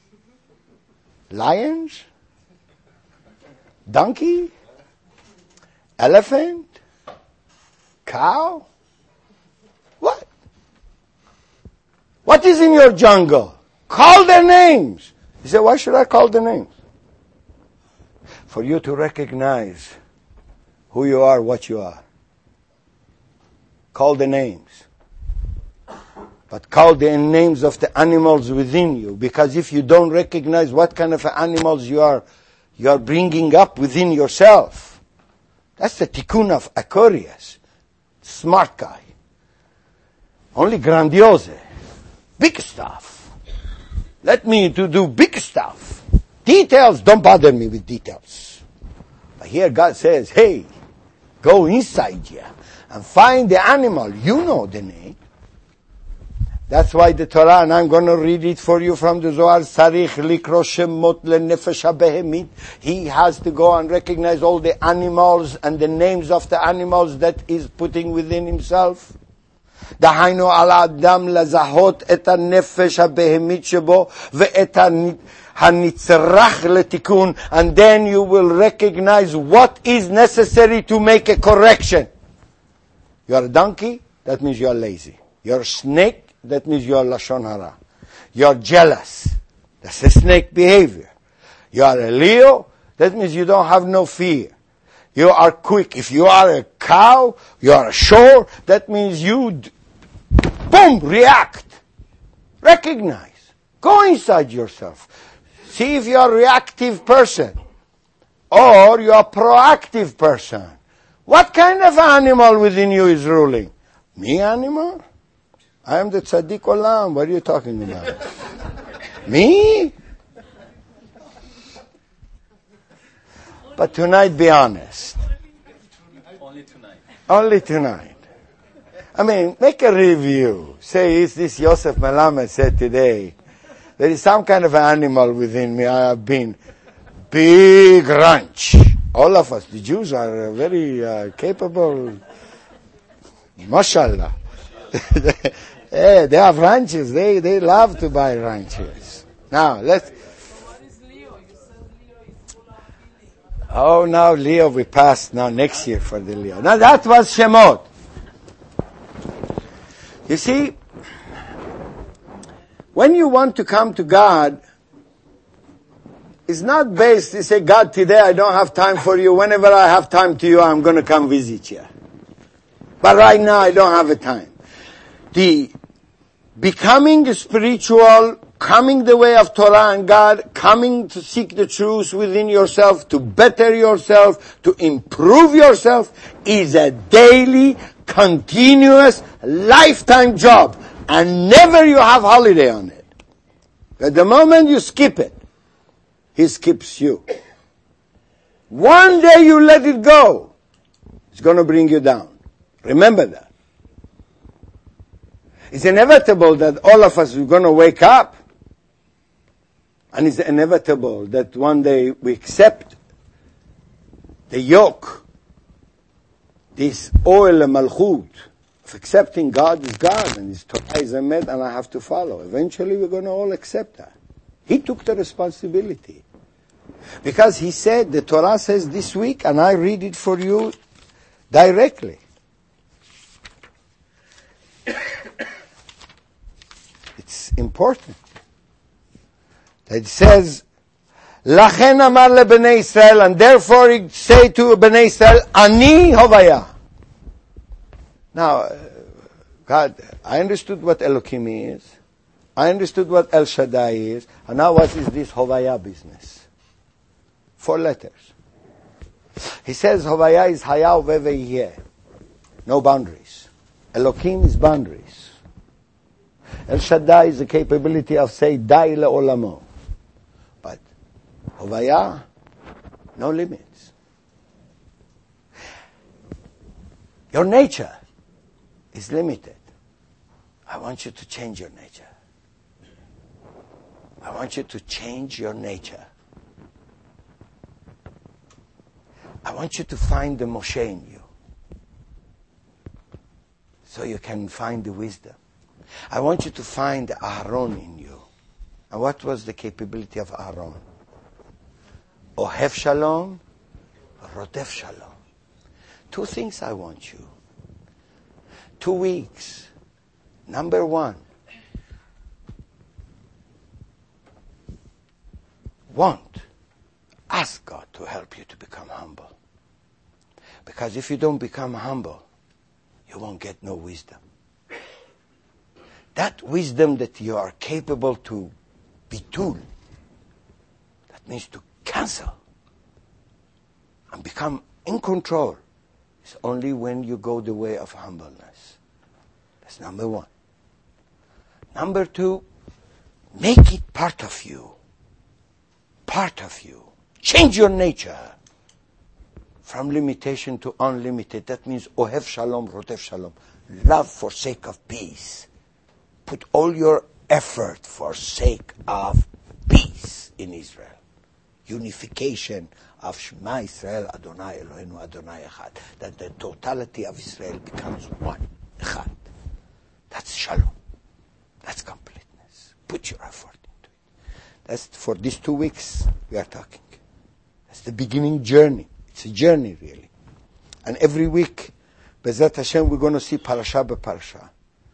Lions? Donkey? Elephant? Cow? What? What is in your jungle? Call their names. You say, why should I call the names? For you to recognize who you are, what you are. Call the names. But call the names of the animals within you. Because if you don't recognize what kind of animals you are bringing up within yourself, that's the tikkun of Aquarius. Smart guy. Only grandiose. Big stuff. Let me to do big stuff. Details, don't bother me with details. But here God says, hey, go inside you and find the animal. You know the name. That's why the Torah, and I'm going to read it for you from the Zohar, Sarich likro shemot lenefesh habehemit. He has to go and recognize all the animals and the names of the animals that is putting within himself. דהיינו על האדם לזהות את הנפש הבהמית שבו ואת הנצרך לתיקון, and then you will recognize what is necessary to make a correction. You are a donkey, that means you are lazy. You are a snake, that means you are lashon hara. You are jealous, that's a snake behavior. You are a Leo, that means you don't have no fear. You are quick. If you are a cow, you are a shore, that means you boom, react. Recognize. Go inside yourself. See if you are a reactive person or you are a proactive person. What kind of animal within you is ruling? Me animal? I am the tzaddik olam. What are you talking about? Me? But tonight, be honest. Only tonight. Only tonight. I mean, make a review. Say, is this Yosef Melamed said today? There is some kind of animal within me. I have been big ranch. All of us, the Jews, are very capable. Mashallah. Yeah, they have ranches. They love to buy ranches. Now, let's... What is Leo? You said Leo is full of healing. Oh, now Leo, we passed. Now next year for the Leo. Now that was Shemot. You see, when you want to come to God, it's not based, you say, God, today I don't have time for you. Whenever I have time to you, I'm going to come visit you. But right now I don't have a time. The becoming spiritual, coming the way of Torah and God, coming to seek the truth within yourself, to better yourself, to improve yourself, is a daily, continuous, lifetime job. And never you have holiday on it. At the moment you skip it, He skips you. One day you let it go, it's going to bring you down. Remember that. It's inevitable that all of us are going to wake up. And it's inevitable that one day we accept the yoke, this oil malchut, of accepting God is God and His Torah is Emet and I have to follow. Eventually we're going to all accept that. He took the responsibility. Because He said, the Torah says this week, and I read it for you directly. It's important. It says, Lachen amar lebnei Israel, and therefore He say to Bnei Israel, Ani hovaya. Now, God, I understood what Elohim is. I understood what El Shaddai is. And now what is this hovaya business? 4 letters. He says hovaya is haya uveh ve'yeh. No boundaries. Elohim is boundaries. El Shaddai is the capability of say, dai le'olamo. But hovaya, no limits. Your nature is limited. I want you to change your nature. I want you to change your nature. I want you to find the Moshe in you, so you can find the wisdom. I want you to find Aaron in you. And what was the capability of Aaron? Ohev Shalom, Rodef Shalom. 2 things I want you. 2 weeks. Number 1. Ask God to help you to become humble. Because if you don't become humble, you won't get no wisdom. That wisdom that you are capable to bitul, that means to cancel and become in control, is only when you go the way of humbleness. That's number 1. Number 2, make it part of you. Part of you. Change your nature from limitation to unlimited. That means Ohev Shalom, Rodef Shalom. Love for sake of peace. Put all your effort for sake of peace in Israel. Unification of Shema Israel, Adonai Eloheinu, Adonai Echad. That the totality of Israel becomes one. Echad. That's Shalom. That's completeness. Put your effort into it. That's for these 2 weeks we are talking. That's the beginning journey. It's a journey, really. And every week, Bezat Hashem, we're going to see parasha by parasha.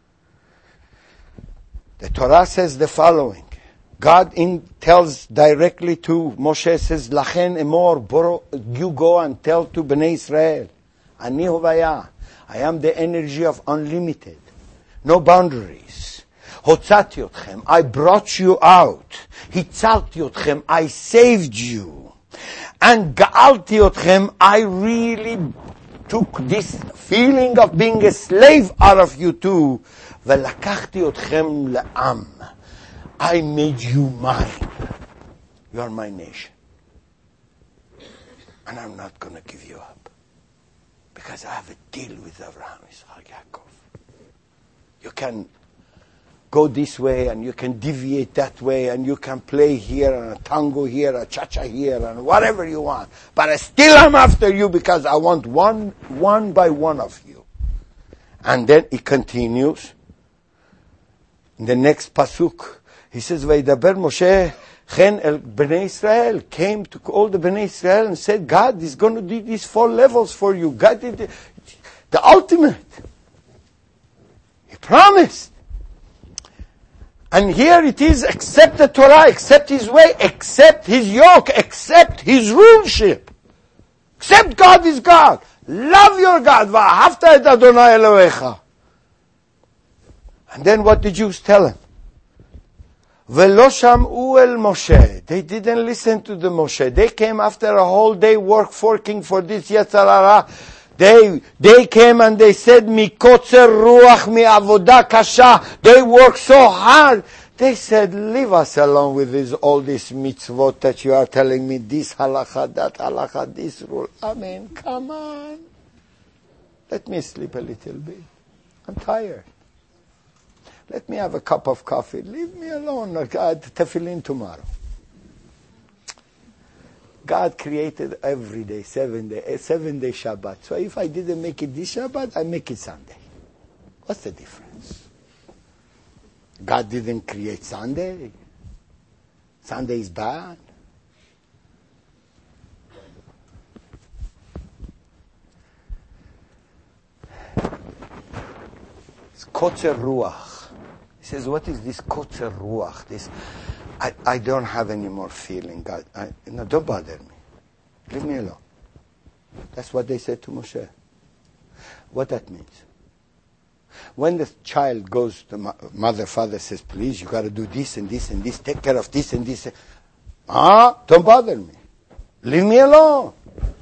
The Torah says the following. God tells directly to Moshe, says, Lachen emor, you go and tell to Bnei Israel, Ani hovaya, I am the energy of unlimited, no boundaries. Hotzati otchem, I brought you out. Hitzalti otchem, I saved you. And ga'alti otchem, I really took this feeling of being a slave out of you too. Velakachti otchem le'am. I made you mine. You are my nation. And I'm not going to give you up. Because I have a deal with Abraham, Yitzchak, Yaakov. You can go this way and you can deviate that way and you can play here and a tango here, a cha-cha here and whatever you want. But I still am after you because I want one by one of you. And then he continues. In the next pasuk, he says, Vaydaber Moshe chen el Bnei Israel, came to all the Bnei Israel and said, God is going to do these 4 levels for you. God did the ultimate. He promised. And here it is, accept the Torah, accept His way, accept His yoke, accept His ruleship. Accept God is God. Love your God. V'ahavta et Adonai Elohecha. And then what the Jews tell him? V'lo sham'u el Moshe. They didn't listen to the Moshe. They came after a whole day working for this Yetzer Hara. They came and they said, Mikotzer ruach mi avodah kasha. They worked so hard. They said, leave us alone with all these mitzvot that you are telling me, this halacha, that halacha, this rule. I mean, come on. Let me sleep a little bit. I'm tired. Let me have a cup of coffee. Leave me alone. God, tefillin tomorrow. God created every day, 7 day Shabbat. So if I didn't make it this Shabbat, I make it Sunday. What's the difference? God didn't create Sunday. Sunday is bad. It's Kotzer Ruach. He says, what is this Kotzer Ruach? This, I don't have any more feeling. God, no, don't bother me. Leave me alone. That's what they said to Moshe. What that means? When the child goes to mother, father says, please, you got to do this and this and this, take care of this and this. Don't bother me. Leave me alone.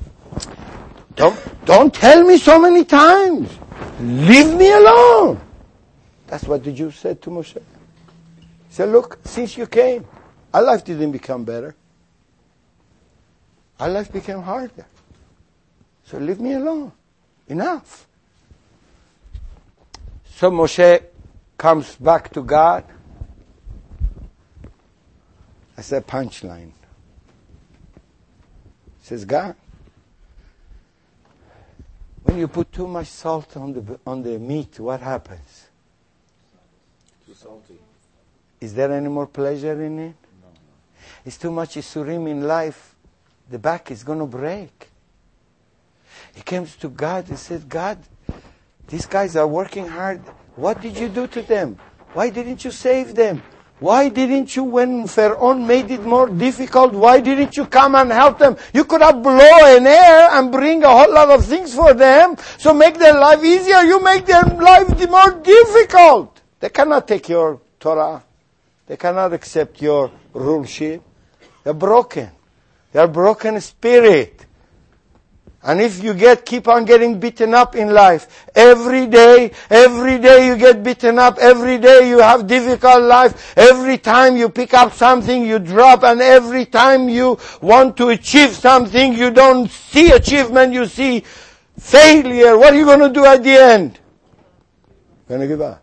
Don't tell me so many times. Leave me alone. That's what the Jews said to Moshe. He said, look, since you came, our life didn't become better. Our life became harder. So leave me alone. Enough. So Moshe comes back to God. That's a punchline. He says, God, when you put too much salt on the meat, what happens? Too salty. Is there any more pleasure in it? No. It's too much isurim in life. The back is going to break. He comes to God and said, God, these guys are working hard. What did you do to them? Why didn't you save them? Why didn't you, when Pharaoh made it more difficult, why didn't you come and help them? You could have blown an air and bring a whole lot of things for them, so make their life easier. You make their life more difficult. They cannot take your Torah. They cannot accept your ruleship. They're broken. They're broken spirit. And if you keep on getting beaten up in life, every day you get beaten up, every day you have difficult life, every time you pick up something you drop, and every time you want to achieve something you don't see achievement, you see failure. What are you going to do at the end? You're going to give up.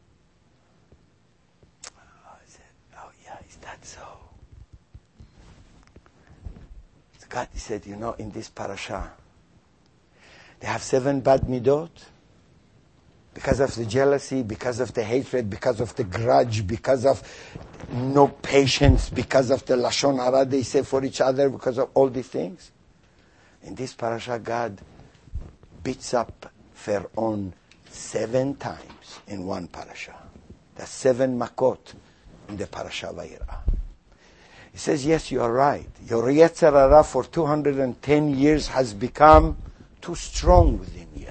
God said, in this parasha, they have 7 bad midot because of the jealousy, because of the hatred, because of the grudge, because of no patience, because of the lashon hara they say for each other, because of all these things. In this parasha, God beats up Pharaoh 7 times in one parasha. That's 7 makot in the parasha Vayera. He says, yes, you are right. Your Yetzer Hara for 210 years has become too strong within you.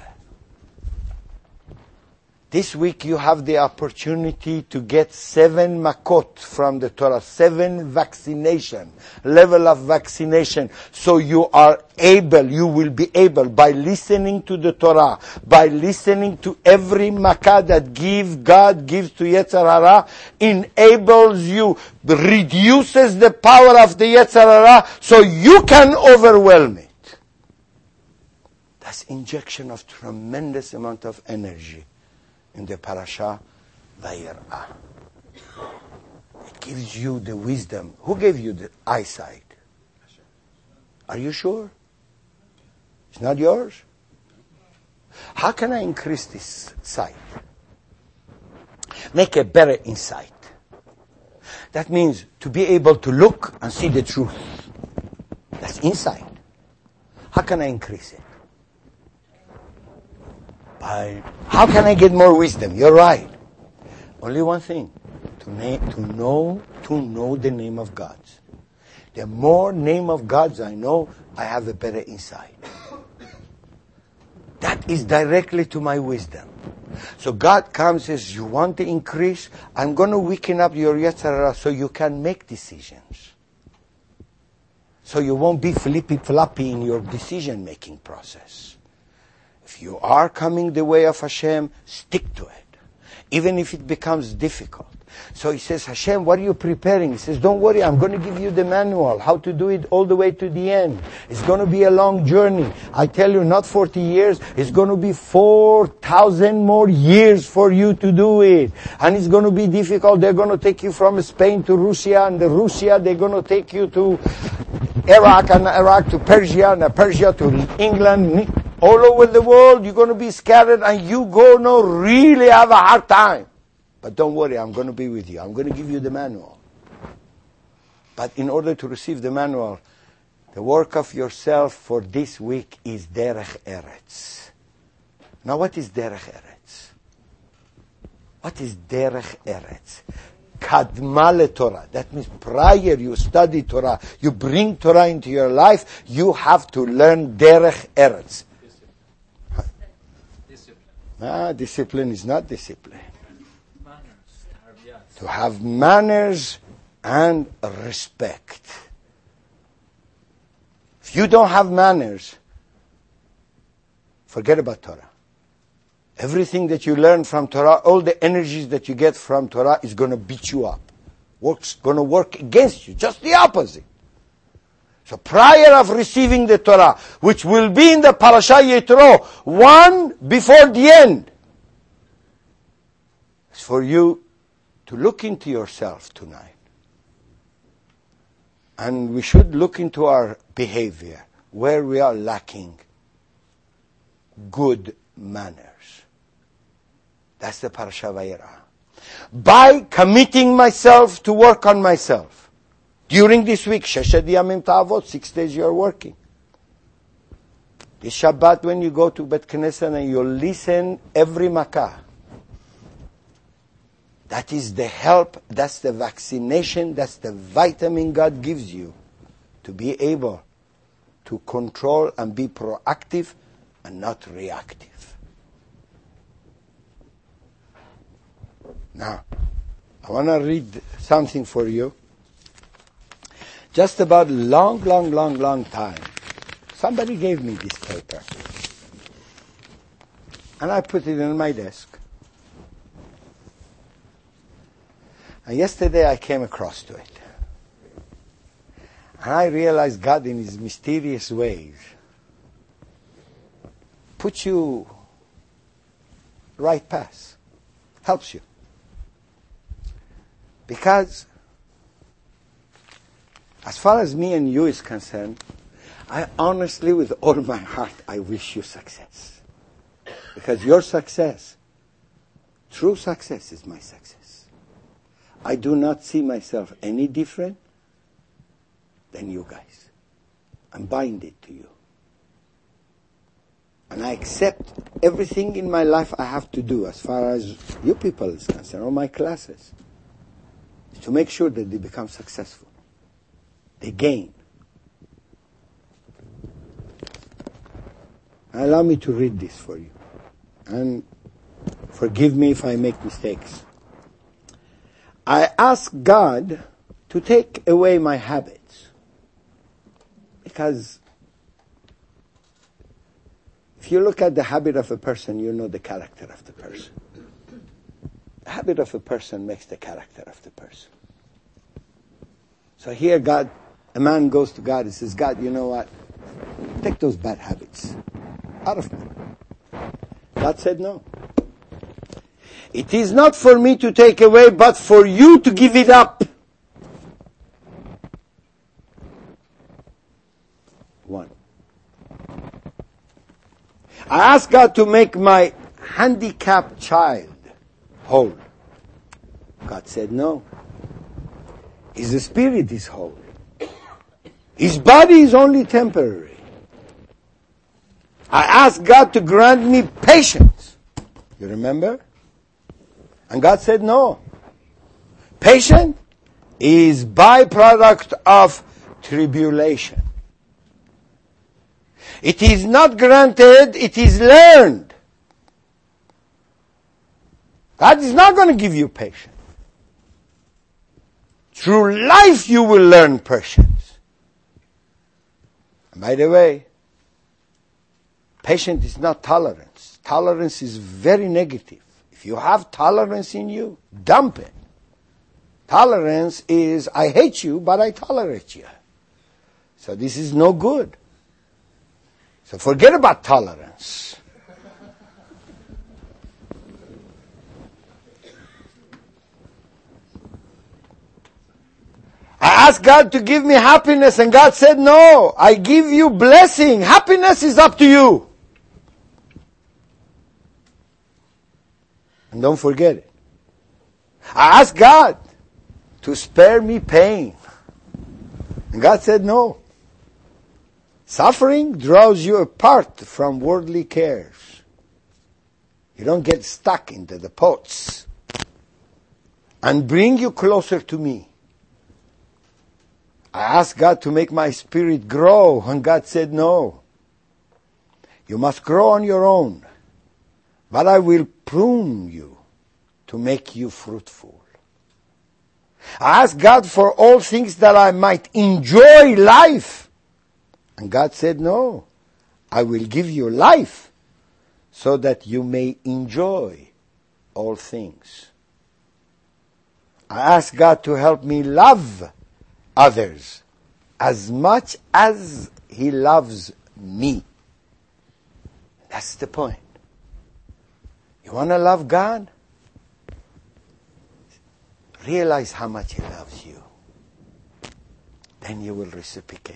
This week you have the opportunity to get 7 makot from the Torah, 7 vaccination, level of vaccination. So you will be able, by listening to the Torah, by listening to every makah that God gives to Yetzer Hara, enables you, reduces the power of the Yetzer Hara, so you can overwhelm it. That's injection of tremendous amount of energy in the parasha Vayir'ah. It gives you the wisdom. Who gave you the eyesight? Are you sure? It's not yours? How can I increase this sight? Make a better insight. That means to be able to look and see the truth. That's insight. How can I increase it? How can I get more wisdom? You're right. Only one thing. To know the name of God. The more name of gods I know, I have a better insight. That is directly to my wisdom. So God comes and says, you want to increase? I'm going to weaken up your Yetzer Hara so you can make decisions. So you won't be flippy-floppy in your decision-making process. If you are coming the way of Hashem, stick to it. Even if it becomes difficult. So he says, Hashem, what are you preparing? He says, don't worry, I'm going to give you the manual, how to do it all the way to the end. It's going to be a long journey. I tell you, not 40 years, it's going to be 4,000 more years for you to do it. And it's going to be difficult. They're going to take you from Spain to Russia, and the Russia, they're going to take you to Iraq, and Iraq to Persia, and Persia to England. All over the world, you're going to be scattered, and you're going to really have a hard time. But don't worry, I'm going to be with you. I'm going to give you the manual. But in order to receive the manual, the work of yourself for this week is Derech Eretz. Now what is Derech Eretz? What is Derech Eretz? Kadma le Torah. That means prior you study Torah, you bring Torah into your life, you have to learn Derech Eretz. Discipline is not discipline. To have manners and respect. If you don't have manners, forget about Torah. Everything that you learn from Torah, all the energies that you get from Torah is going to beat you up. Going to work against you, just the opposite. So prior of receiving the Torah, which will be in the Parasha Yitro, one before the end, it's for you to look into yourself tonight. And we should look into our behavior, where we are lacking good manners. That's the Parasha Vayir'ah. By committing myself to work on myself. During this week, Sheshet Yamim Ta'avot, 6 days you are working. This Shabbat when you go to Bet Knesset and you listen every Makkah. That is the help, that's the vaccination, that's the vitamin God gives you to be able to control and be proactive and not reactive. Now, I want to read something for you. Just about long time, somebody gave me this paper. And I put it on my desk. And yesterday I came across to it. And I realized God in His mysterious ways puts you right path, helps you. Because as far as me and you is concerned, I honestly, with all my heart, I wish you success. Because your success, true success, is my success. I do not see myself any different than you guys. I'm binded to you. And I accept everything in my life I have to do as far as you people is concerned, or my classes, to make sure that they become successful. They gain. Allow me to read this for you. And forgive me if I make mistakes. I ask God to take away my habits. Because if you look at the habit of a person, you know the character of the person. The habit of a person makes the character of the person. So here a man goes to God and says, God, you know what? Take those bad habits. out of me. God said no. It is not for me to take away, but for you to give it up. One. I asked God to make my handicapped child whole. God said no. His spirit is whole. His body is only temporary. I asked God to grant me patience. You remember? And God said no. Patience is byproduct of tribulation. It is not granted, it is learned. God is not going to give you patience. Through life you will learn patience. And by the way, patience is not tolerance. Tolerance is very negative. If you have tolerance in you, dump it. Tolerance is, I hate you, but I tolerate you. So this is no good. So forget about tolerance. I asked God to give me happiness and God said no. I give you blessing. Happiness is up to you. And don't forget it. I asked God to spare me pain. And God said no. Suffering draws you apart from worldly cares. You don't get stuck into the pots. And bring you closer to me. I asked God to make my spirit grow, and God said no. You must grow on your own, but I will prune you to make you fruitful. I asked God for all things that I might enjoy life, and God said no. I will give you life so that you may enjoy all things. I asked God to help me love others as much as He loves me. That's the point. You want to love God? Realize how much He loves you. Then you will reciprocate.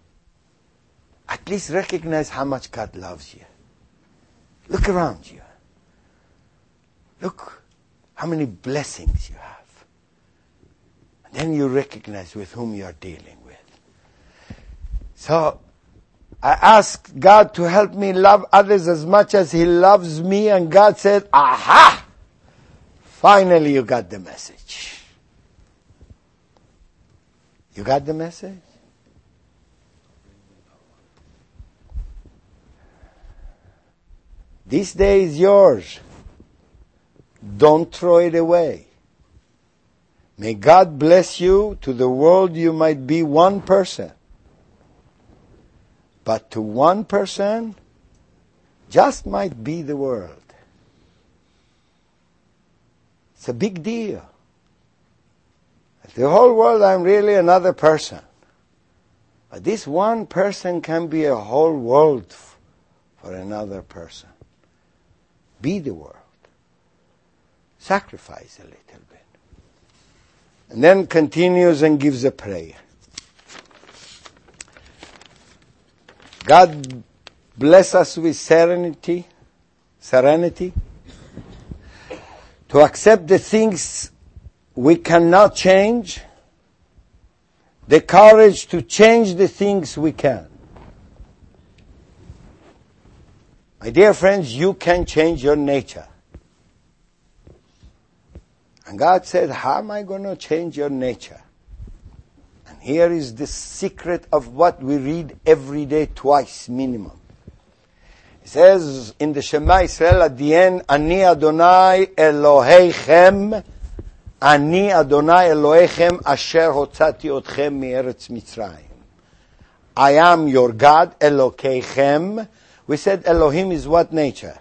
At least recognize how much God loves you. Look around you. Look how many blessings you have. Then you recognize with whom you are dealing with. So, I asked God to help me love others as much as He loves me, and God said, aha! Finally you got the message. You got the message? This day is yours. Don't throw it away. May God bless you. To the world you might be one person. But to one person, just might be the world. It's a big deal. The whole world, I'm really another person. But this one person can be a whole world for another person. Be the world. Sacrifice a little bit. And then continues and gives a prayer. God bless us with serenity, to accept the things we cannot change, the courage to change the things we can. My dear friends, you can change your nature. And God said, how am I going to change your nature? And here is the secret of what we read every day twice minimum. It says in the Shema Israel at the end, Ani Adonai Elohechem, Ani Adonai Elohechem asher hotzati otchem mi'eretz Mitzrayim. I am your God, Elohechem. We said Elohim is what nature?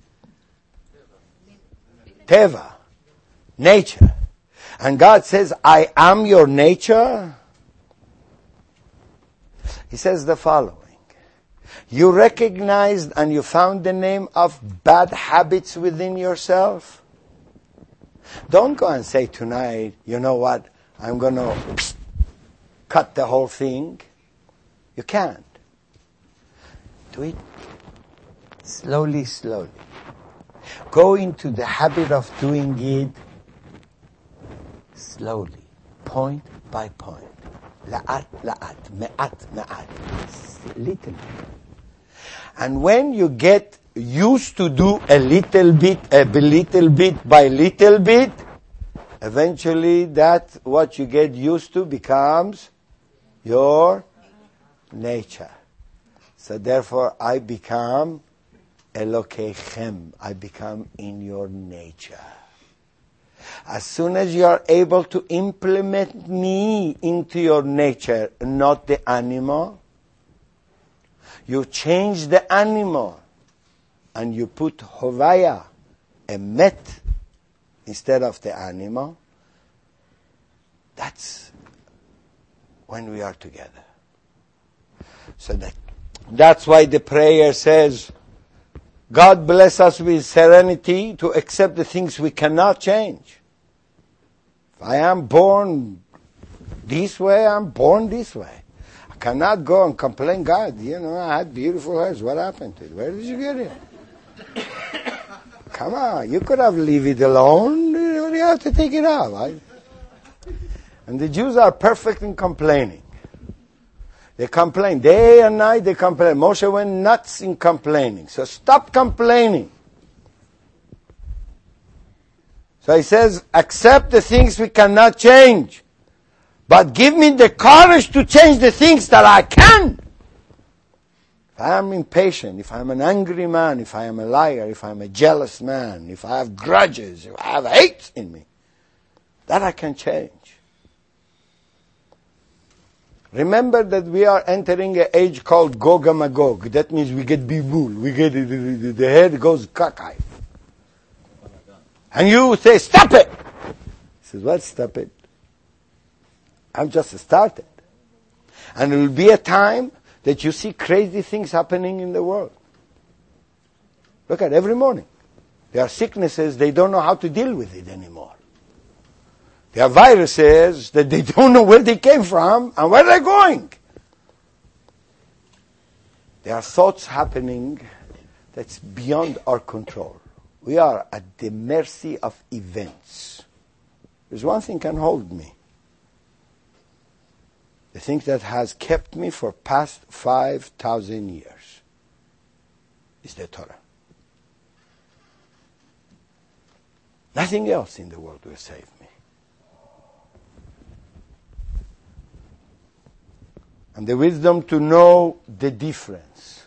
Teva. Nature. And God says, I am your nature. He says the following. You recognized and you found the name of bad habits within yourself. Don't go and say tonight, you know what, I'm going to cut the whole thing. You can't. Do it slowly, slowly. Go into the habit of doing it slowly, point by point. La'at, la'at, me'at, me'at. Little bit. And when you get used to do a little bit by little bit, eventually that what you get used to becomes your nature. So therefore I become Elokeichem. I become in your nature. As soon as you are able to implement me into your nature, not the animal, you change the animal and you put Hovaya, a met, instead of the animal. That's when we are together. So that's why the prayer says, God bless us with serenity to accept the things we cannot change. If I am born this way, I'm born this way. I cannot go and complain, God, I had beautiful hairs. What happened to it? Where did you get it? Come on, you could have leave it alone. You have to take it out, right? And the Jews are perfect in complaining. They complain. Day and night they complain. Moshe went nuts in complaining. So stop complaining. So he says, accept the things we cannot change. But give me the courage to change the things that I can. If I am impatient, if I am an angry man, if I am a liar, if I am a jealous man, if I have grudges, if I have hate in me, that I can change. Remember that we are entering an age called Gog and Magog. That means we get bibul. We get the head goes cockeyed. And you say, stop it! He says, what, stop it? I've just started. And it will be a time that you see crazy things happening in the world. Look at every morning. There are sicknesses, they don't know how to deal with it anymore. There are viruses that they don't know where they came from and where they're going. There are thoughts happening that's beyond our control. We are at the mercy of events. There's one thing can hold me. The thing that has kept me for past 5,000 years is the Torah. Nothing else in the world will save me. And the wisdom to know the difference.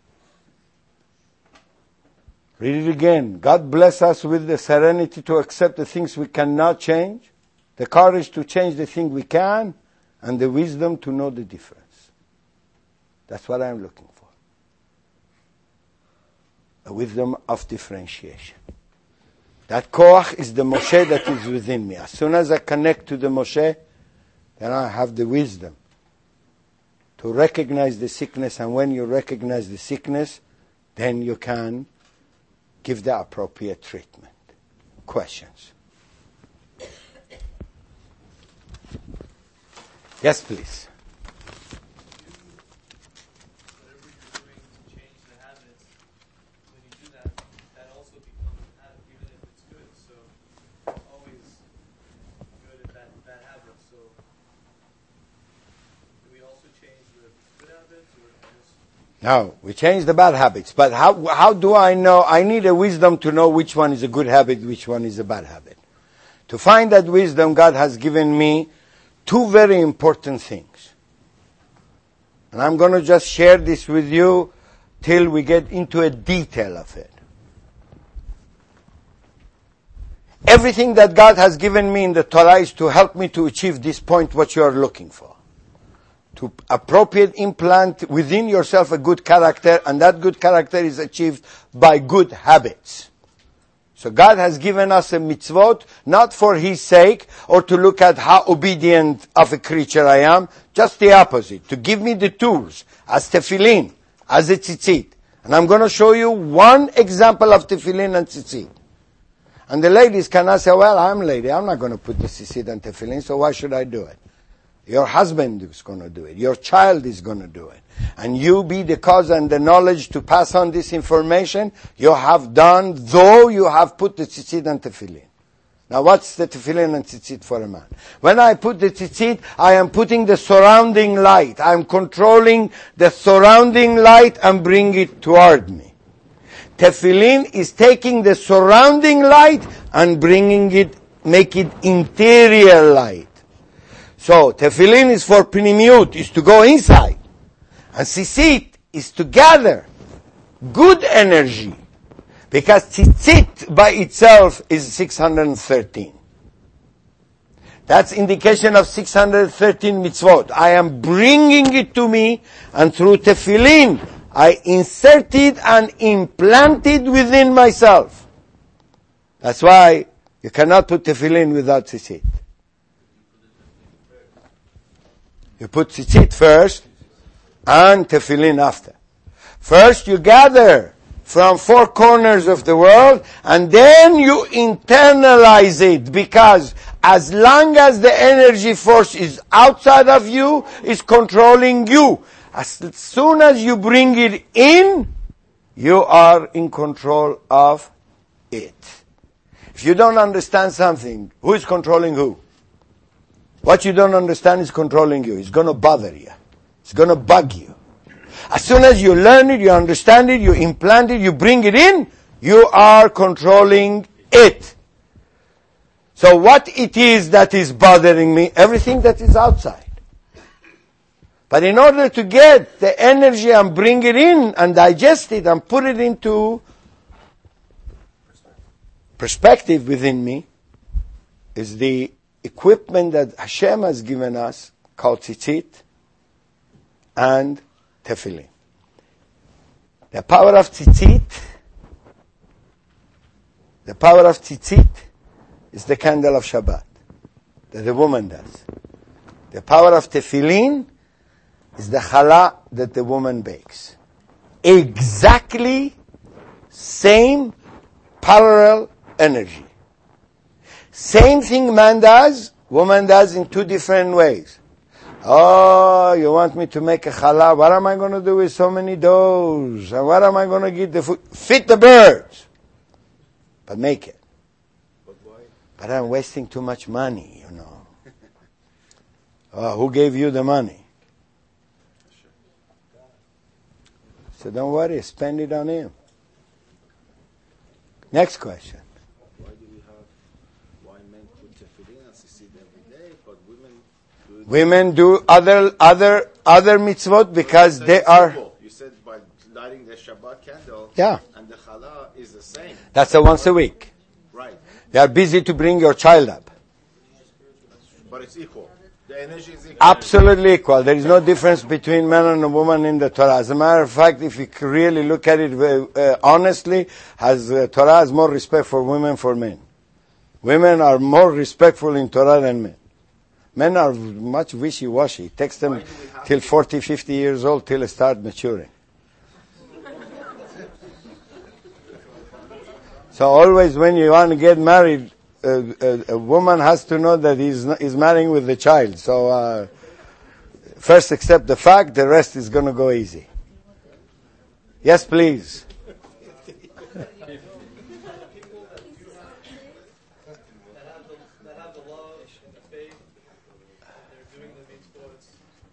Read it again. God bless us with the serenity to accept the things we cannot change, the courage to change the thing we can, and the wisdom to know the difference. That's what I'm looking for. A wisdom of differentiation. That koach is the Moshe that is within me. As soon as I connect to the Moshe, then I have the wisdom to recognize the sickness, and when you recognize the sickness, then you can give the appropriate treatment. Questions? Yes, please. Whatever you're doing to change the habits, when you do that, that also becomes a habit, even if it's good. So you're always good at that habit. So do we also change the good habits, or just? No, we change the bad habits. But how do I know? I need a wisdom to know which one is a good habit, which one is a bad habit. To find that wisdom, God has given me two very important things. And I'm going to just share this with you till we get into a detail of it. Everything that God has given me in the Torah is to help me to achieve this point, what you are looking for. To appropriate implant within yourself a good character, and that good character is achieved by good habits. So God has given us a mitzvot, not for His sake, or to look at how obedient of a creature I am, just the opposite, to give me the tools, as tefillin, as a tzitzit. And I'm going to show you one example of tefillin and tzitzit. And the ladies cannot say, well, I'm a lady, I'm not going to put the tzitzit and tefillin, so why should I do it? Your husband is going to do it. Your child is going to do it. And you be the cause and the knowledge to pass on this information you have done, though you have put the tzitzit and tefillin. Now what's the tefillin and tzitzit for a man? When I put the tzitzit, I am putting the surrounding light. I am controlling the surrounding light and bring it toward me. Tefillin is taking the surrounding light and bringing it, make it interior light. So tefillin is for pnimiut, is to go inside. And tzitzit is to gather good energy. Because tzitzit by itself is 613. That's indication of 613 mitzvot. I am bringing it to me, and through tefillin, I inserted and implanted within myself. That's why you cannot put tefillin without tzitzit. You put tzitzit first, and tefillin after. First you gather from four corners of the world, and then you internalize it, because as long as the energy force is outside of you, is controlling you. As soon as you bring it in, you are in control of it. If you don't understand something, who is controlling who? What you don't understand is controlling you. It's going to bother you. It's going to bug you. As soon as you learn it, you understand it, you implant it, you bring it in, you are controlling it. So what it is that is bothering me? Everything that is outside. But in order to get the energy and bring it in and digest it and put it into perspective within me, is the equipment that Hashem has given us called tzitzit and tefillin. The power of tzitzit is the candle of Shabbat that the woman does. The power of tefillin is the challah that the woman bakes. Exactly same parallel energy. Same thing man does, woman does in two different ways. Oh, you want me to make a challah? What am I going to do with so many doughs? And what am I going to get the food? Feed the birds. But make it. But why? But I'm wasting too much money, you know. Oh, who gave you the money? So don't worry, spend it on him. Next question. Why do we have, why men put tefillin and tzitzit every day, but women do other mitzvot because so they are... simple. You said by lighting the Shabbat candle, Yeah. and the challah is the same. That's a once a week. Right. They are busy to bring your child up. But it's equal. The energy is equal. Absolutely equal. There is no difference between man and a woman in the Torah. As a matter of fact, if you really look at it honestly, Torah has more respect for women for men. Women are more respectful in Torah than men. Men are much wishy-washy. It takes them till 40, 50 years old till they start maturing. So always when you want to get married, a woman has to know that he's marrying with the child. So first accept the fact, the rest is going to go easy. Yes, please. that have the love and the faith, and they're doing the mitzvot,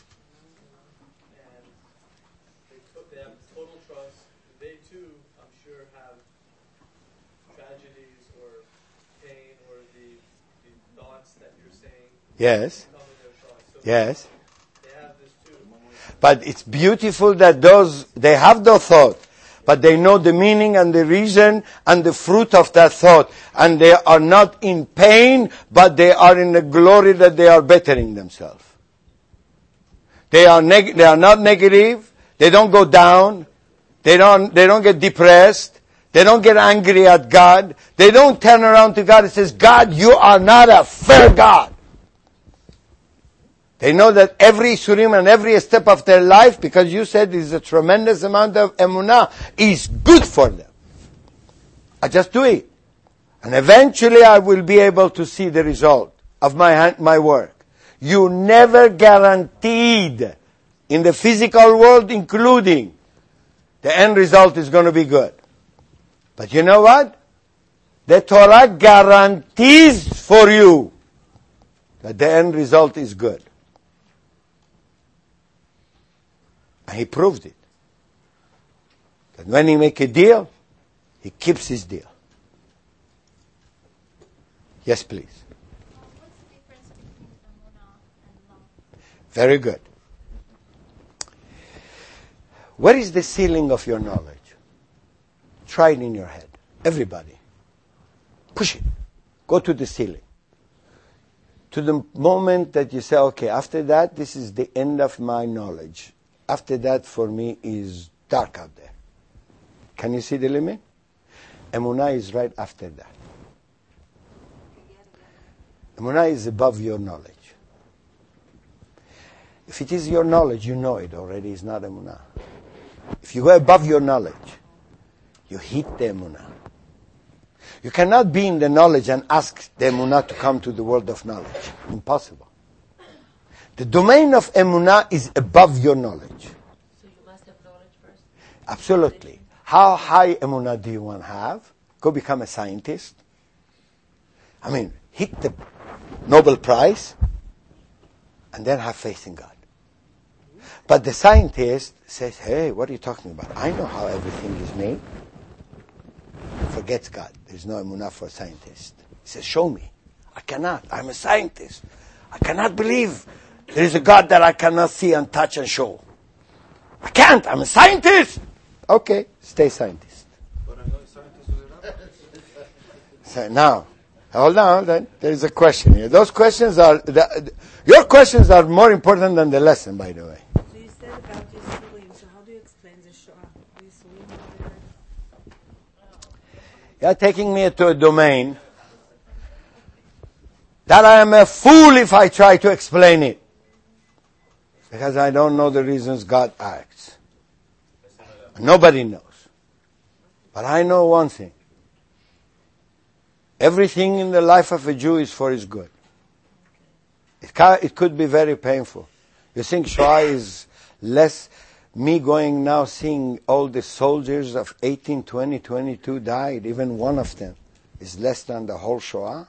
and they have total trust. They too, I'm sure, have tragedies or pain or the thoughts that you're saying. Yes. Come with their thoughts. So Yes. they have this too. But it's beautiful that they have the thought, but they know the meaning and the reason and the fruit of that thought. And they are not in pain, but they are in the glory that they are bettering themselves. They are not negative. They don't go down. They don't get depressed. They don't get angry at God. They don't turn around to God and says, God, you are not a fair God. They know that every surim and every step of their life, because you said is a tremendous amount of emunah, is good for them. I just do it. And eventually I will be able to see the result of my work. You never guaranteed in the physical world, including the end result is going to be good. But you know what? The Torah guarantees for you that the end result is good. And he proved it. That when he make a deal, he keeps his deal. Yes, please. What's the difference between emunah and love? Very good. Where is the ceiling of your knowledge? Try it in your head. Everybody. Push it. Go to the ceiling. To the moment that you say, okay, after that, this is the end of my knowledge. After that, for me, is dark out there. Can you see the limit? Emunah is right after that. Emunah is above your knowledge. If it is your knowledge, you know it already. It's not emunah. If you go above your knowledge, you hit the emunah. You cannot be in the knowledge and ask the emunah to come to the world of knowledge. Impossible. The domain of emunah is above your knowledge. So you must have knowledge first. Absolutely. How high emunah do you want to have? Go become a scientist. I mean, hit the Nobel Prize and then have faith in God. But the scientist says, hey, what are you talking about? I know how everything is made. Forgets God. There's no emunah for a scientist. He says, show me. I cannot. I'm a scientist. I cannot believe there is a God that I cannot see and touch and show. I can't. I'm a scientist. Okay, stay scientist. But I know scientists with it. So now, hold on. Then there is a question here. Those questions are your questions are more important than the lesson, by the way. So you said about your Surim, so how do you explain the Shoah? Do you Surim over there? You're taking me to a domain that I am a fool if I try to explain it. Because I don't know the reasons God acts. Nobody knows. But I know one thing. Everything in the life of a Jew is for his good. It could be very painful. You think Shoah is less, me going now seeing all the soldiers of 18, 20, 22 died, even one of them, is less than the whole Shoah?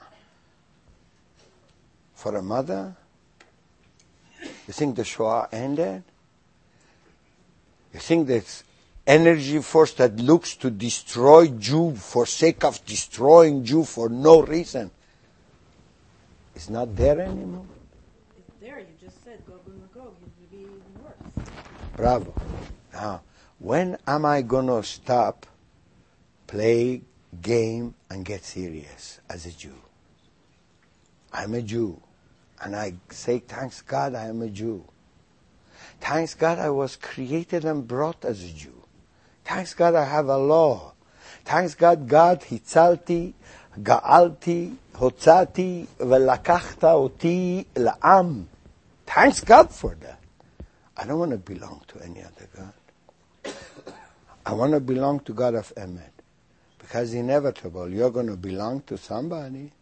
For a mother? You think the Shoah ended? You think that energy force that looks to destroy Jew for sake of destroying Jew for no reason is not there anymore? It's there, you just said Gog and Magog, it would be even worse. Bravo. Now, when am I going to stop, play, game, and get serious as a Jew? I'm a Jew. And I say, thanks God I am a Jew. Thanks God I was created and brought as a Jew. Thanks God I have a law. Thanks God, hitzalti, ga'alti, hotzati, velakachta oti la'am. Thanks God for that. I don't want to belong to any other God. I want to belong to God of Emet. Because inevitable, you're going to belong to somebody.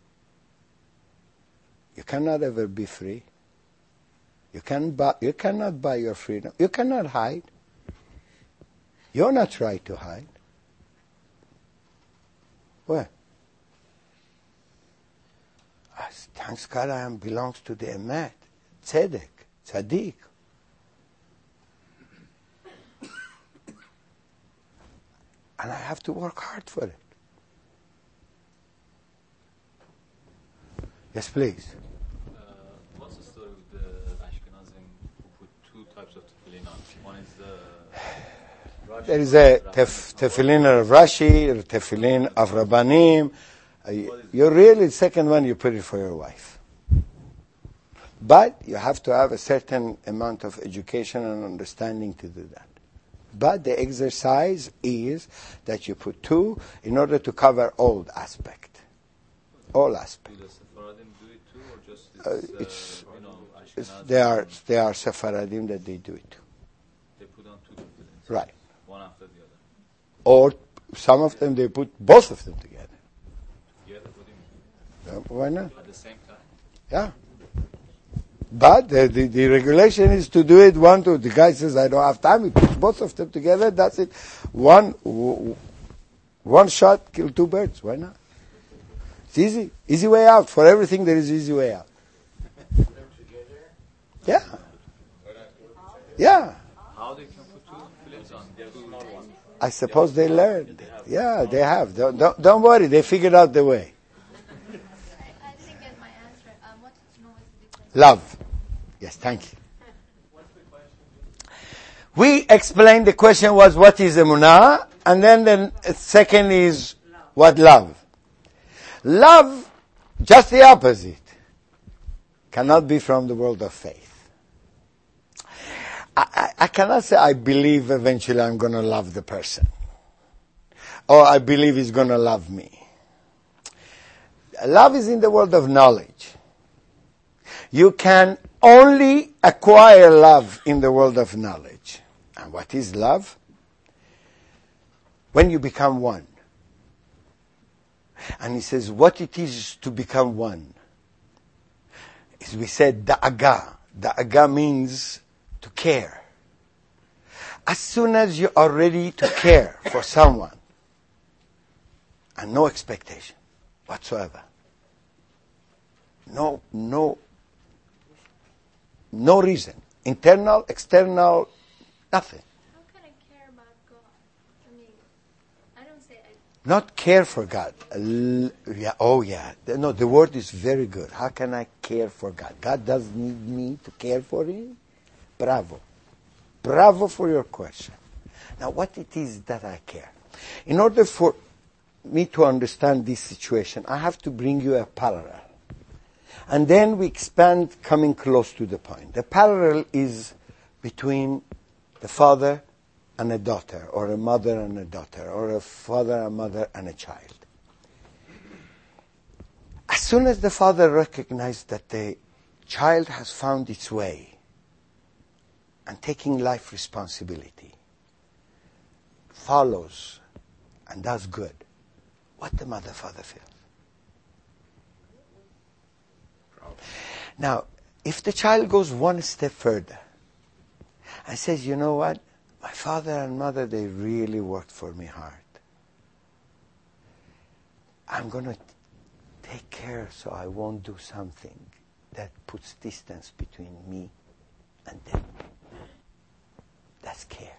You cannot ever be free. You cannot buy your freedom. You cannot hide. You're not right to hide. Where? Thanks God I belongs to the Emet, Tzedek, Tzaddik. And I have to work hard for it. Yes, please. What's the story with the Ashkenazim who put two types of tefillin on? One is the Rashi. There is a tefillin of Rashi, a tefillin of Rabbanim. You really, the second one, you put it for your wife. But you have to have a certain amount of education and understanding to do that. But the exercise is that you put two in order to cover all aspects. All aspects. Do the Sephardim do it too, or just it's they are Sephardim that they do it. They put on two tefillins. Right. One after the other. Or some of them, they put both of them together. Together? What do you mean? Why not? At the same time? Yeah. But the regulation is to do it one, two. The guy says, I don't have time. He puts both of them together. That's it. One shot, kill two birds. Why not? It's easy. Easy way out. For everything, there is easy way out. Yeah. Yeah. How they can put two tefillins on? I suppose they learned. Yeah, they have. Don't worry. They figured out the way. I didn't get my answer. What to know what's the difference? Love. Yes, thank you. We explained the question was what is emunah, and then the second is what love. Love, just the opposite, cannot be from the world of faith. I cannot say I believe eventually I'm going to love the person, or I believe he's going to love me. Love is in the world of knowledge. You can only acquire love in the world of knowledge. And what is love? When you become one. And he says, what it is to become one. Is we said da'aga. Da'aga means to care. As soon as you are ready to care for someone, and no expectation whatsoever, no reason, internal, external, nothing. How can I care about God? I mean, I don't say I... Not care for God. No, the word is very good. How can I care for God? God doesn't need me to care for him? Bravo. Bravo for your question. Now, what it is that I care? In order for me to understand this situation, I have to bring you a parallel. And then we expand, coming close to the point. The parallel is between the father and a daughter, or a mother and a daughter, or a father and a mother and a child. As soon as the father recognizes that the child has found its way and taking life responsibility, follows and does good, what the mother, father feels. Now, if the child goes one step further and says, you know what, my father and mother, they really worked for me hard. I'm going to take care so I won't do something that puts distance between me and them. That's care.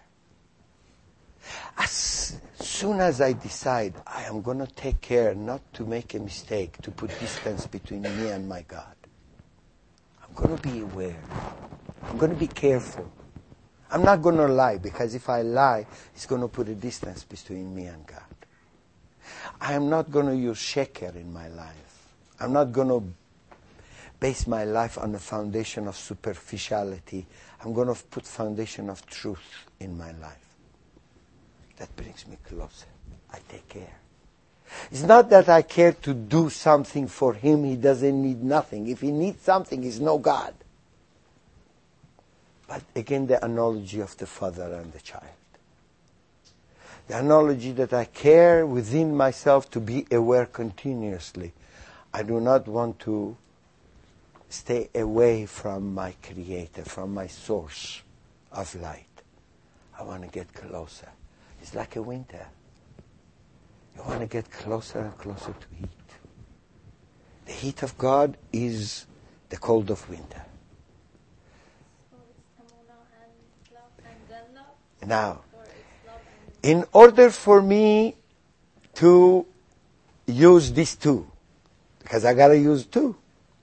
As soon as I decide I am going to take care not to make a mistake, to put distance between me and my God, I'm going to be aware. I'm going to be careful. I'm not going to lie, because if I lie, it's going to put a distance between me and God. I am not going to use sheker in my life. I'm not going to base my life on a foundation of superficiality. I'm going to put foundation of truth in my life. That brings me closer. I take care. It's not that I care to do something for him. He doesn't need nothing. If he needs something, he's no God. But again, the analogy of the father and the child. The analogy that I care within myself to be aware continuously. I do not want to stay away from my Creator, from my source of light. I want to get closer. It's like a winter. You want to get closer and closer to heat. The heat of God is the cold of winter. So it's emunah and love and then love? Now, Or it's love and... in order for me to use these two, because I got to use two.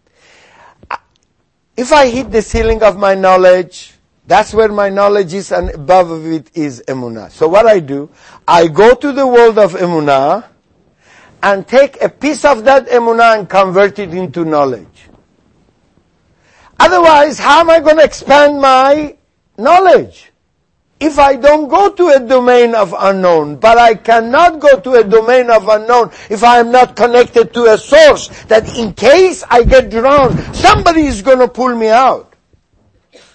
If I hit the ceiling of my knowledge, that's where my knowledge is, and above of it is emunah. So what I do, I go to the world of emunah and take a piece of that emunah and convert it into knowledge. Otherwise, how am I going to expand my knowledge? If I don't go to a domain of unknown, but I cannot go to a domain of unknown if I am not connected to a source that in case I get drowned, somebody is going to pull me out.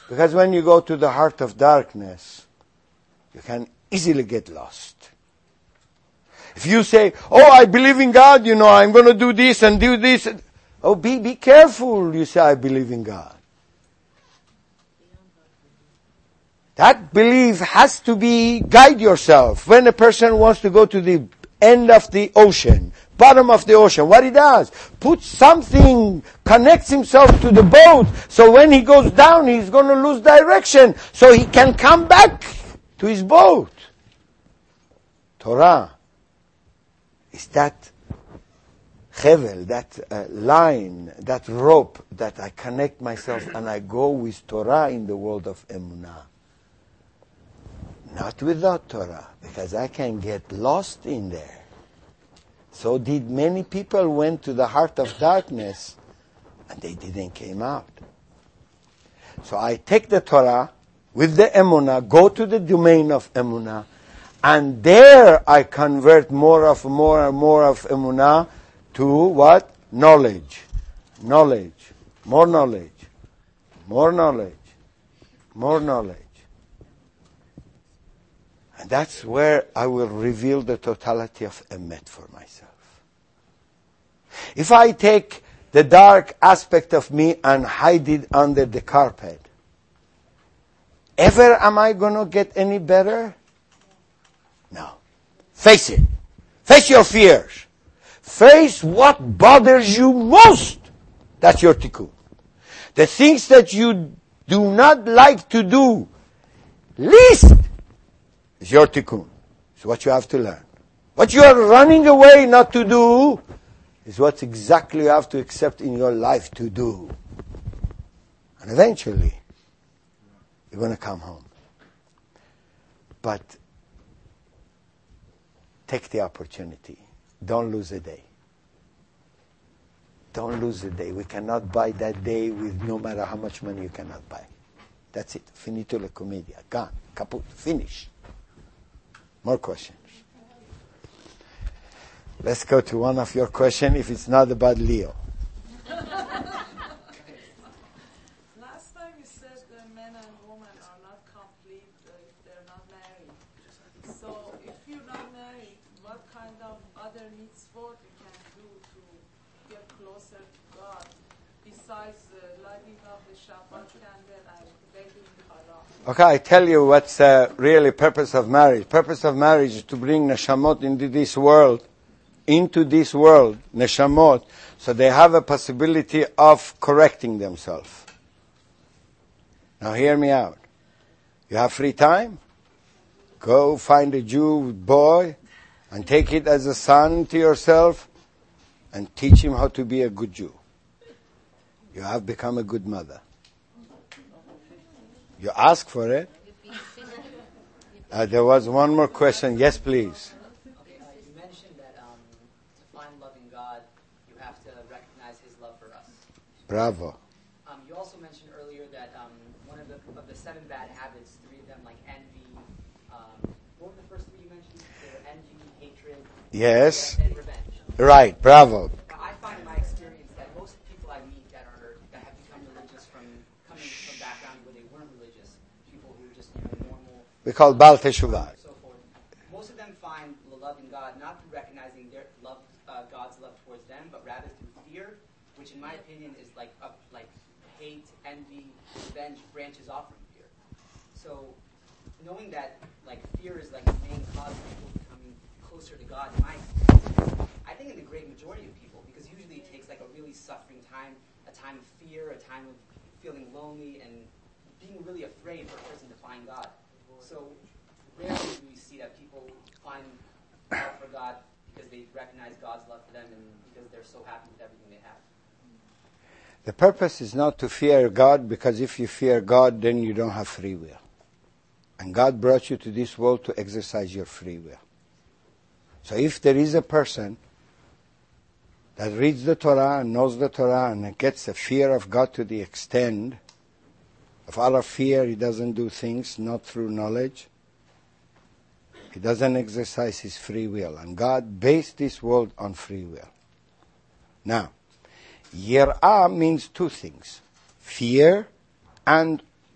Because when you go to the heart of darkness, you can easily get lost. If you say, oh, I believe in God, I'm going to do this and do this. Oh, be careful, you say, I believe in God. That belief has to be, guide yourself. When a person wants to go to the end of the ocean, bottom of the ocean, what he does, puts something, connects himself to the boat, so when he goes down, he's going to lose direction, so he can come back to his boat. Torah is that chevel, that line, that rope that I connect myself and I go with Torah in the world of Emunah. Not without Torah, because I can get lost in there. So did many people went to the heart of darkness and they didn't came out. So I take the Torah with the Emunah, go to the domain of Emunah, and there I convert more and more of Emunah to what? Knowledge. Knowledge. More knowledge. More knowledge. More knowledge. And that's where I will reveal the totality of Emet for myself. If I take the dark aspect of me and hide it under the carpet, ever am I going to get any better? No. Face it. Face your fears. Face what bothers you most. That's your tikkun. The things that you do not like to do least is your tikkun. It's what you have to learn. What you are running away not to do is what exactly you have to accept in your life to do. And eventually, you're going to come home. But take the opportunity. Don't lose a day. Don't lose a day. We cannot buy that day with no matter how much money you cannot buy. That's it. Finito la commedia. Gone. Kaput. Finish. More questions. Let's go to one of your questions if it's not about Leo. Last time you said that men and women are not complete if they're not married. So if you're not married, what kind of other mitzvot you can do to get closer to God besides lighting up the Shabbat candle and begging Allah? Okay, I tell you what's really purpose of marriage. Purpose of marriage is to bring neshamot into this world, neshamot, so they have a possibility of correcting themselves. Now hear me out. You have free time? Go find a Jew boy and take it as a son to yourself and teach him how to be a good Jew. You have become a good mother. You ask for it. There was one more question. Yes, please. You mentioned that to find loving God, you have to recognize His love for us. Bravo. You also mentioned earlier that one of the 7 bad habits, 3 of them like envy. What were the first 3 you mentioned? They were envy, hatred, Yes. and revenge. Right. Bravo. I find in my experience that most people I meet that have become religious from coming from backgrounds where they weren't religious, people who are just normal. We call Baal Teshuvah. So forth. Most of them find the love in God not through recognizing their love, God's love towards them, but rather through fear, which in my opinion is like hate, envy, revenge branches off from fear. So knowing that fear is the main cause of people becoming closer to God, I think in the great majority of people, because usually it takes a really suffering time, a time of fear, a time of feeling lonely and being really afraid for a person to find God. So rarely do we see that people find love for God because they recognize God's love for them and because they're so happy with everything they have. The purpose is not to fear God, because if you fear God, then you don't have free will. And God brought you to this world to exercise your free will. So if there is a person that reads the Torah and knows the Torah and gets a fear of God to the extent of out of fear he doesn't do things not through knowledge, he doesn't exercise his free will. And God based this world on free will. Now, Yir'ah means 2 things: fear and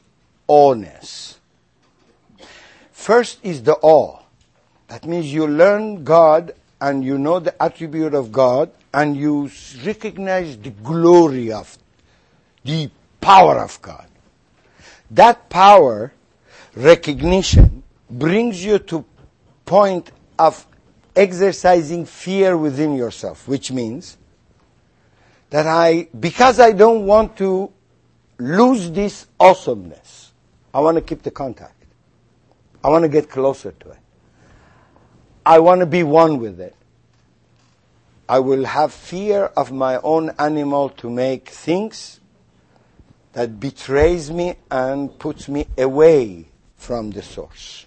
awness. First is the awe. That means you learn God and you know the attribute of God and you recognize the glory of, the power of God. That power, recognition, brings you to point of exercising fear within yourself, which means that because I don't want to lose this awesomeness, I want to keep the contact. I want to get closer to it. I want to be one with it. I will have fear of my own animal to make things that betrays me and puts me away from the source.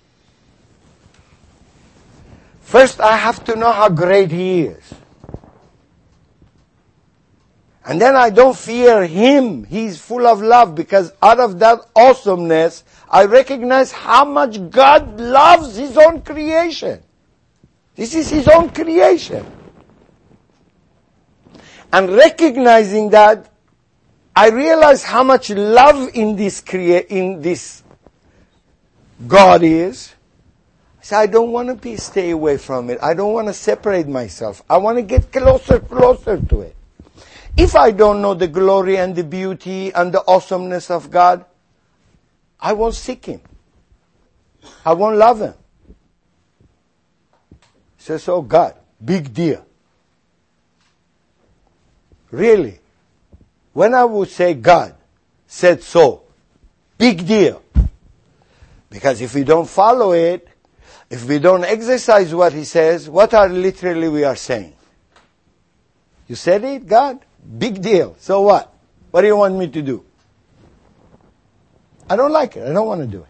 First, I have to know how great He is. And then I don't fear Him. He's full of love because out of that awesomeness, I recognize how much God loves His own creation. This is His own creation. And recognizing that, I realize how much love in this God is. So I don't want to stay away from it. I don't want to separate myself. I want to get closer to it. If I don't know the glory and the beauty and the awesomeness of God, I won't seek Him. I won't love Him. Says, oh God, big deal. Really? When I would say God said so, big deal. Because if we don't follow it, if we don't exercise what He says, what are literally we are saying? You said it, God? Big deal. So what? What do you want me to do? I don't like it. I don't want to do it.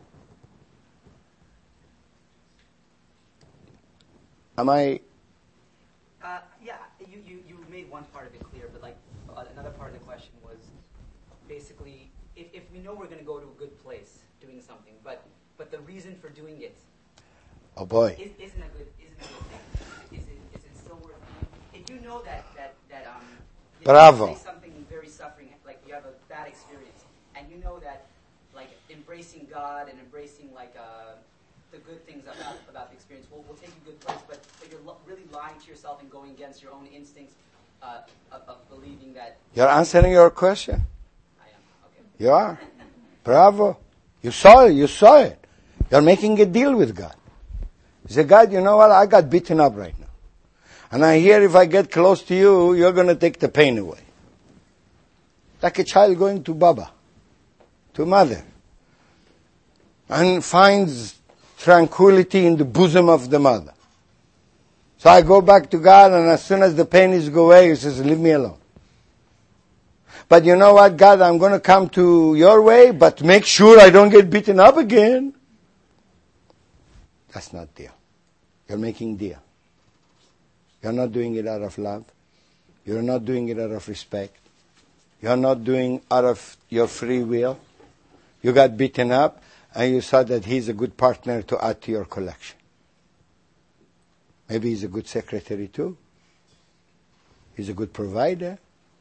Am I? Yeah, you made one part of it clear, but another part of the question was basically if we know we're going to go to a good place doing something, but the reason for doing it, oh boy, isn't a good thing. Is it still worth doing? If you know that Bravo. you say something very suffering, like you have a bad experience, and you know that like embracing God and embracing the good things about the experience will take you a good place, but you're really lying to yourself and going against your own instincts of believing that... You're answering your question. I am, okay. You are. Bravo. You saw it. You're making a deal with God. You say, God, you know what? I got beaten up right now. And I hear if I get close to you, you're going to take the pain away. Like a child going to Baba, to mother, and finds tranquility in the bosom of the mother. So I go back to God, and as soon as the pain is go away, He says, leave me alone. But you know what, God, I'm going to come to your way, but make sure I don't get beaten up again. That's not deal. You're making deal. You're not doing it out of love. You're not doing it out of respect. You're not doing out of your free will. You got beaten up, and you saw that He's a good partner to add to your collection. Maybe He's a good secretary too. He's a good provider.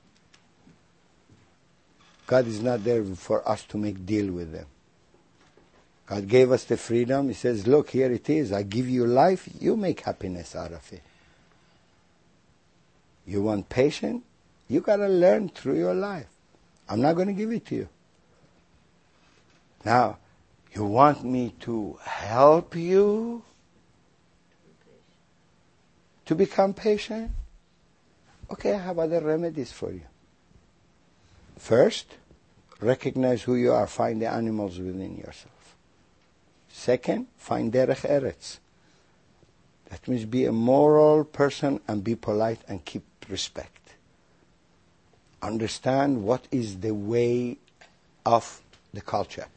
God is not there for us to make deal with Him. God gave us the freedom. He says, look, here it is. I give you life. You make happiness out of it. You want patience? You got to learn through your life. I'm not going to give it to you. Now, you want me to help you to become patient? Okay, I have other remedies for you. First, recognize who you are. Find the animals within yourself. Second, find derech eretz. That means be a moral person and be polite and keep respect. Understand what is the way of the culture.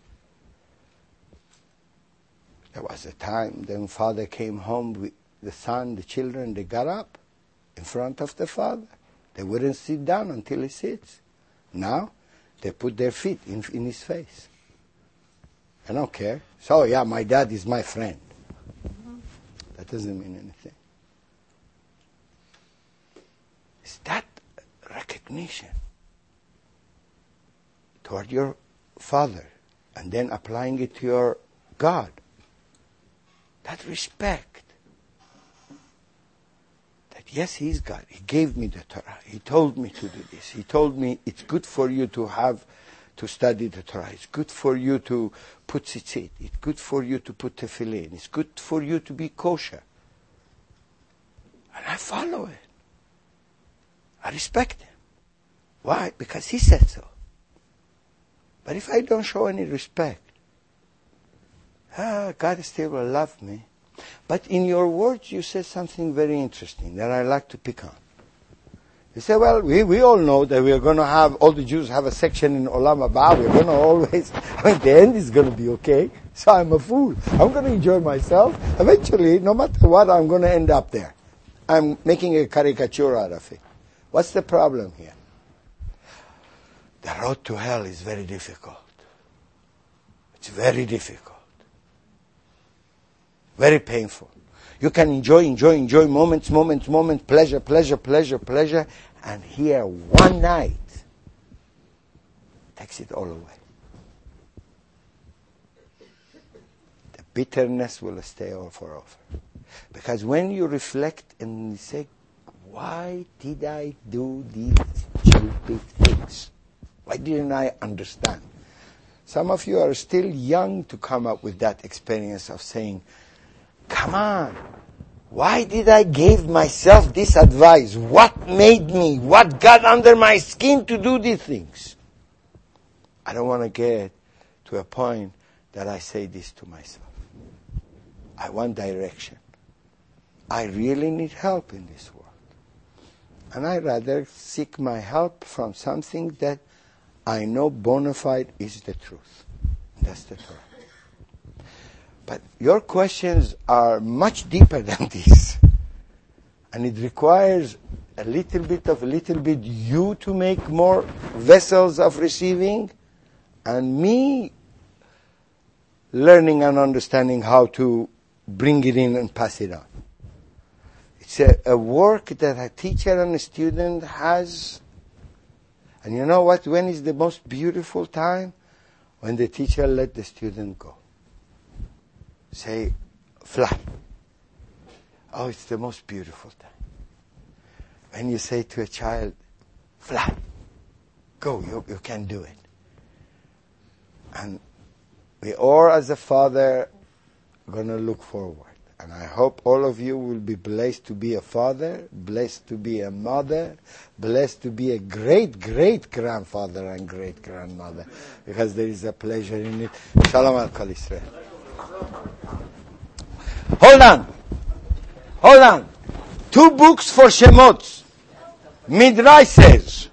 There was a time then father came home with the son, the children, they got up in front of the father. They wouldn't sit down until he sits. Now, they put their feet in his face. I don't care. So, yeah, my dad is my friend. That doesn't mean anything. It's that recognition toward your father, and then applying it to your God. That respect. That yes, He is God. He gave me the Torah. He told me to do this. He told me it's good for you to study the Torah. It's good for you to put tzitzit. It's good for you to put tefillin. It's good for you to be kosher. And I follow it. I respect Him. Why? Because He said so. But if I don't show any respect, God still will love me. But in your words, you said something very interesting that I like to pick on. You say, well, we all know that we are going to have, all the Jews have a section in Olam Haba. We're going to always, the end is going to be okay. So I'm a fool. I'm going to enjoy myself. Eventually, no matter what, I'm going to end up there. I'm making a caricature out of it. What's the problem here? The road to hell is very difficult. It's very difficult. Very painful. You can enjoy moments, pleasure, and here one night takes it all away. The bitterness will stay all forever. Because when you reflect and you say, why did I do these stupid things? Why didn't I understand? Some of you are still young to come up with that experience of saying, come on, why did I give myself this advice? What made me? What got under my skin to do these things? I don't want to get to a point that I say this to myself. I want direction. I really need help in this world. And I'd rather seek my help from something that I know bona fide is the truth. That's the Torah. But your questions are much deeper than this. And it requires a little bit you to make more vessels of receiving, and me learning and understanding how to bring it in and pass it on. It's a work that a teacher and a student has. And you know what? When is the most beautiful time? When the teacher let the student go. Say, fly. Oh, it's the most beautiful time. When you say to a child, fly. Go, you can do it. And we all, as a father, are going to look forward. And I hope all of you will be blessed to be a father, blessed to be a mother, blessed to be a great-great-grandfather and great-grandmother, because there is a pleasure in it. Shalom al Kol Israel. Hold on. 2 books for Shemot. Midrash says,